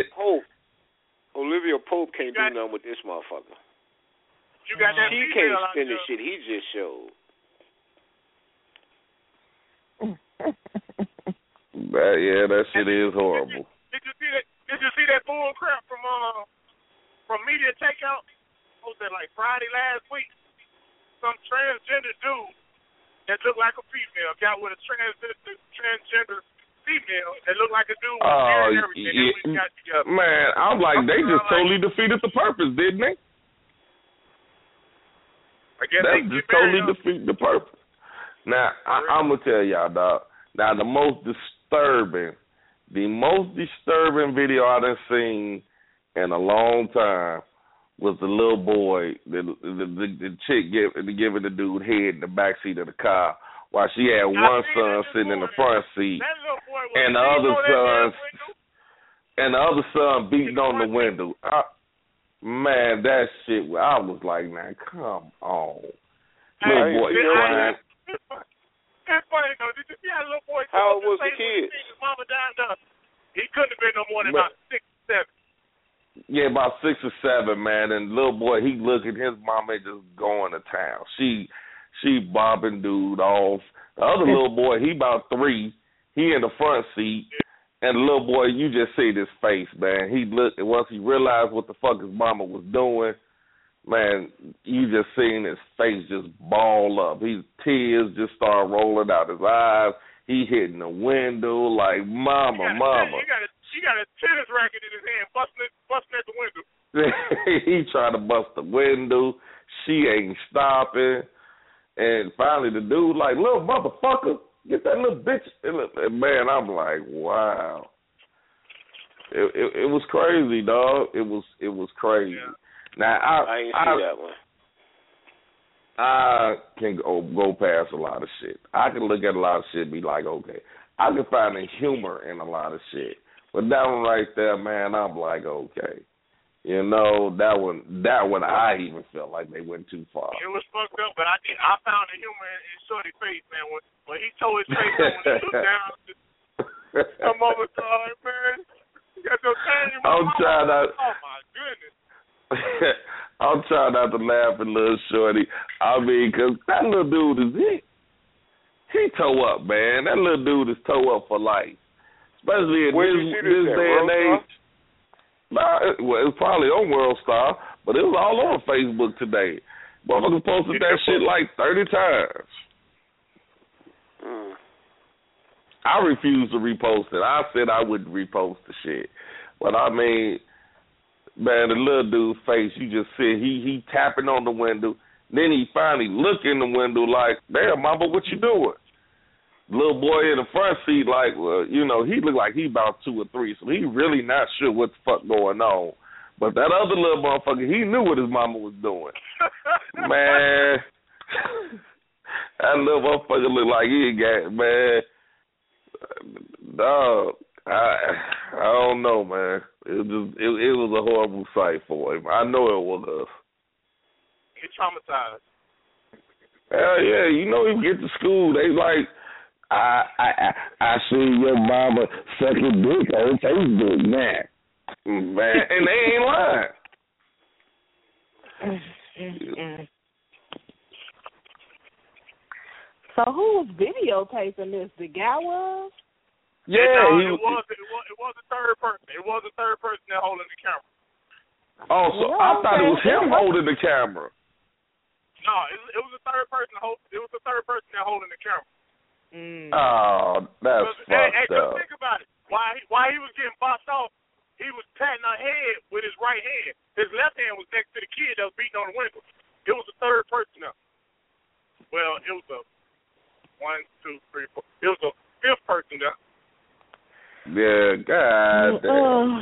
Olivia Pope can't do nothing with this motherfucker. You got that she can't spin the shit he just showed. That shit is horrible. Did you see that bull crap from Media Takeout? What was that, like Friday last week? Some transgender dude that looked like a female got with a transgender female that looked like a dude with hair and everything. Yeah. We got together. Man, I'm like, they just totally defeated the purpose, didn't they? I guess that just totally defeated the purpose. Now, I'm going to tell y'all, dog. Now, the most disturbing video I done seen in a long time was the little boy, the chick giving the dude head in the backseat of the car while she had one son sitting in the front seat and the other son beating on the window. Man, that shit, I was like, man, come on. Little boy crying. That's funny, though. Did you see how little boy how old was the kid? His mama died. He couldn't have been no more than about 6 or 7. Yeah, about 6 or 7, man. And little boy, he looking, his mama just going to town. She bobbing dude off. The other little boy, he about 3. He in the front seat. And the little boy, you just see his face, man. He looked, and once he realized what the fuck his mama was doing, man, you just seen his face just ball up. His tears just start rolling out his eyes. He hitting the window like, mama. He got a tennis racket in his hand, busting at the window. He trying to bust the window. She ain't stopping. And finally the dude like, little motherfucker, get that little bitch. And man, I'm like, wow. It was crazy, dog. It was crazy. Yeah. Now I ain't see that one. I can go past a lot of shit. I can look at a lot of shit and be like, okay. I can find the humor in a lot of shit. But that one right there, man, I'm like, okay. You know, that one I even felt like they went too far. It was fucked up, but I found the humor in Shorty's face, man. When he told his face when he looked down, come over, man. You got your time. I'm trying not. Oh my goodness. I'm trying not to laugh at little Shorty. I mean, because that little dude he toe up, man. That little dude is toe up for life. Especially in this day and age. Nah, it was probably on World Star, but it was all over Facebook today. Motherfuckers posted that shit like 30 times. I refused to repost it. I said I wouldn't repost the shit. But I mean, man, the little dude's face, you just see he tapping on the window. Then he finally look in the window like, damn, mama, what you doing? Little boy in the front seat, like, well, you know, he looked like he about 2 or 3, so he really not sure what the fuck going on. But that other little motherfucker, he knew what his mama was doing. Man, that little motherfucker looked like he got, man, dog, I don't know, man. It was a horrible sight for him. I know it was. He traumatized. Hell yeah, you know, he get to school, they like, I seen your mama sucking dick on Facebook, man. And they ain't lying. So who was videotaping this? The guy was? Yeah, it was a third person. It was a third person that holding the camera. Oh, so I thought it was him holding the camera. No, it was the third person. It was the third person that holding the camera. Oh, that's fucked up. Just think about it. While he was getting boxed off, he was patting her head with his right hand. His left hand was next to the kid that was beating on the window. It was the third person now. Well, it was a 1, 2, 3, 4. It was a fifth person now. Yeah, God damn.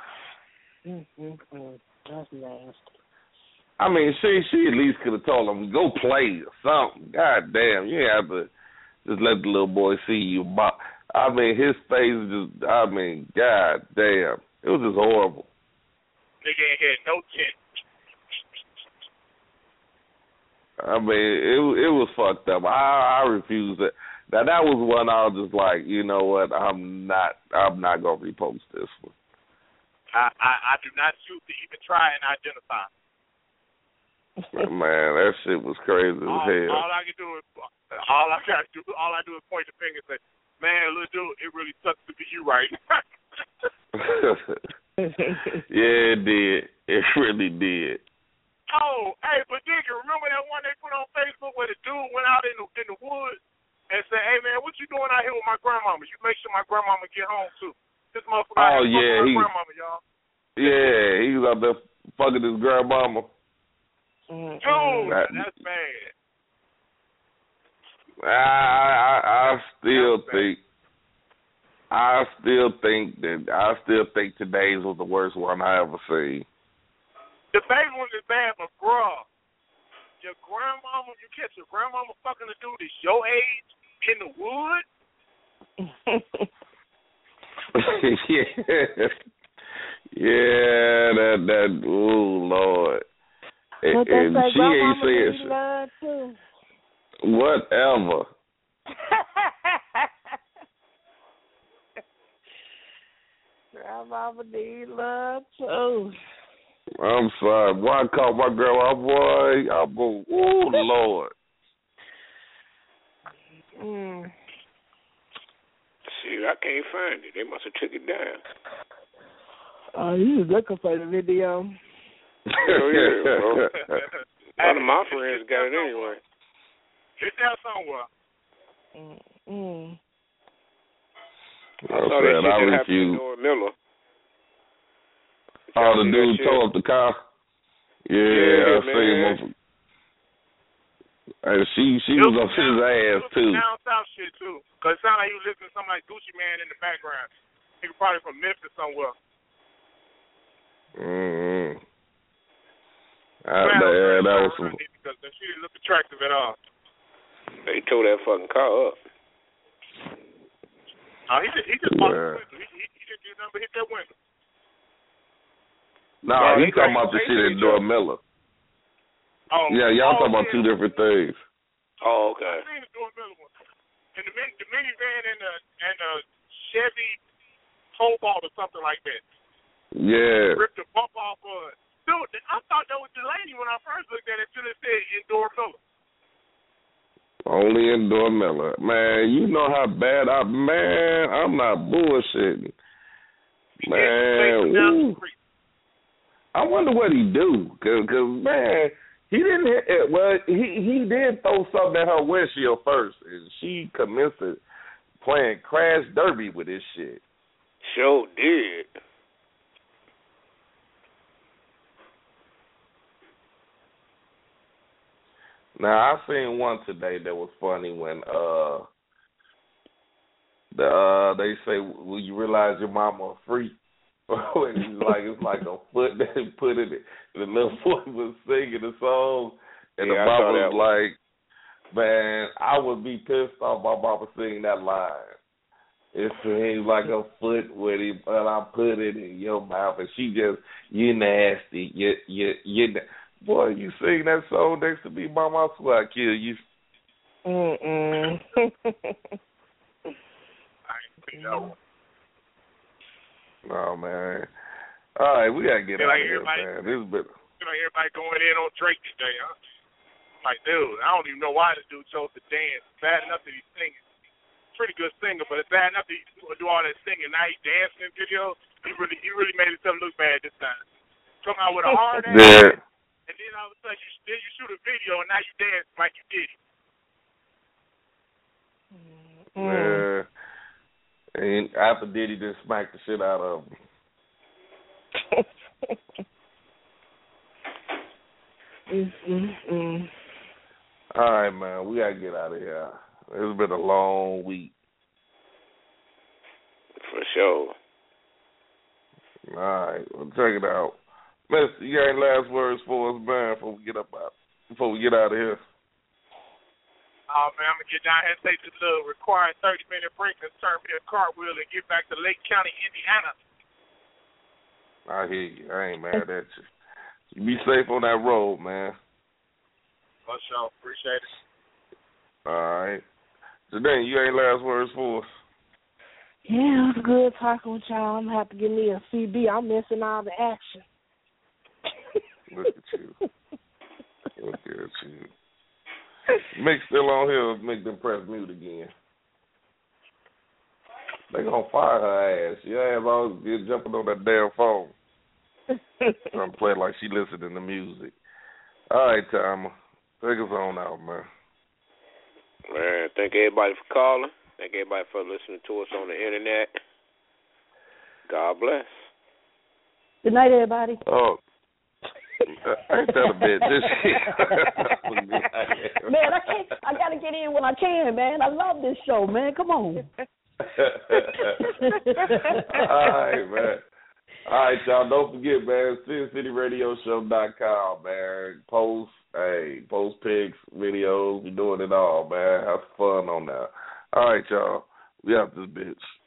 That's nasty. I mean, she at least could have told him, go play or something. God damn, you have to just let the little boy see you. I mean, his face just, I mean, God damn. It was just horrible. Nigga ain't had no chin. I mean, it was fucked up. I refused it. Now, that was one I was just like, you know what, I'm not going to repost this one. I do not choose to even try and identify. Man, that shit was crazy as hell. All I do is point the finger and say, man, little dude, it really sucks to be you right now. Yeah, it did. It really did. Oh, hey, but Digger, remember that one they put on Facebook where the dude went out in the woods and said, hey, man, what you doing out here with my grandmama? You make sure my grandmama get home, too. This motherfucker out here fucking my grandmama, y'all. Yeah, he was out there fucking his grandmama. Dude, that's bad. I still think today's was the worst one I ever seen. The baby one is bad, but bruh, your grandmama, you catch your grandmama fucking a dude that's your age in the woods. Yeah, that. Oh Lord. But and that's she ain't saying too. Whatever. Grandmama need love too. I'm sorry. Boy, I called my grandma, boy. I'm going, oh, Lord. Shoot, I can't find it. They must have took it down. Oh, you was looking for the video. Oh, yeah, bro. A lot of my friends got it anyway. It's down somewhere. I saw that shit that happened to Nora Miller. Oh, the dude tore up the car? Yeah, I seen him. And she was on his ass, too. Down south shit, too. Because it sounded like he was listening to something like Gucci Mane in the background. He was probably from Memphis somewhere. That was some... Because she didn't look attractive at all. They tore that fucking car up. Oh, he just walked the window. He didn't do nothing but hit that window. No, he talking about the shit at Dora Miller. Oh, yeah, y'all talking about two different things. Oh, okay. I seen the Dora Miller one. And the minivan and the Chevy Cobalt or something like that. Yeah. Ripped the bump off of it. Dude, I thought that was the lady when I first looked at it until it said in Dora Miller. Only in Dora Miller. Man, you know how bad I'm not bullshitting. Man, woo. I wonder what he do, cause man, he didn't hit. Well, he did throw something at her windshield first, and she commenced playing Crash Derby with this shit. Sure did. Now I seen one today that was funny when they say, "Will you realize your mama a freak?" And he's like, it's like a foot that he put in it. The little boy was singing the song, and the mama was like, man, I would be pissed off my mama singing that line. It seems like a foot with him, and I put it in your mouth, and she just, you nasty, you boy, you sing that song next to me, mama, I swear I'd kill you. I ain't seen that one. Oh, man. All right, we got to get out of here, man. This is better. Like everybody going in on Drake today, huh? Like, dude, I don't even know why this dude chose to dance. Bad enough that he's singing. Pretty good singer, but it's bad enough that he do all that singing. Now he's dancing in videos. He really made himself look bad this time. Come out with a hard ass and then all of a sudden you shoot a video, and now you dance like you did it. Yeah. And after Diddy just smacked the shit out of him. All right, man. We got to get out of here. It's been a long week. For sure. All right. Well, check it out. Mister, you got any last words for us, man, before we get out of here? Oh, man, I'm going to get down here and take this little required 30-minute break and turn me a cartwheel and get back to Lake County, Indiana. I hear you. I ain't mad at you. You be safe on that road, man. For sure. Appreciate it. All right. Jadane, you ain't last words for us? Yeah, it was good talking with y'all. I'm going to have to give me a CB. I'm missing all the action. Look at you. Look at you. Mick still on here. Mick them press mute again. They gonna fire her ass. Your ass always get jumping on that damn phone. Trying to play like she listening to music. All right, Timer. Take us on out, man. Man, thank everybody for calling. Thank everybody for listening to us on the internet. God bless. Good night, everybody. Oh. I ain't that a bit. This shit. Man, I gotta get in when I can, man. I love this show, man. Come on. All right, man. All right, y'all. Don't forget, man. SinCityRadioShow.com, man. Post pics, videos. We doing it all, man. Have fun on that. All right, y'all. We out this bitch.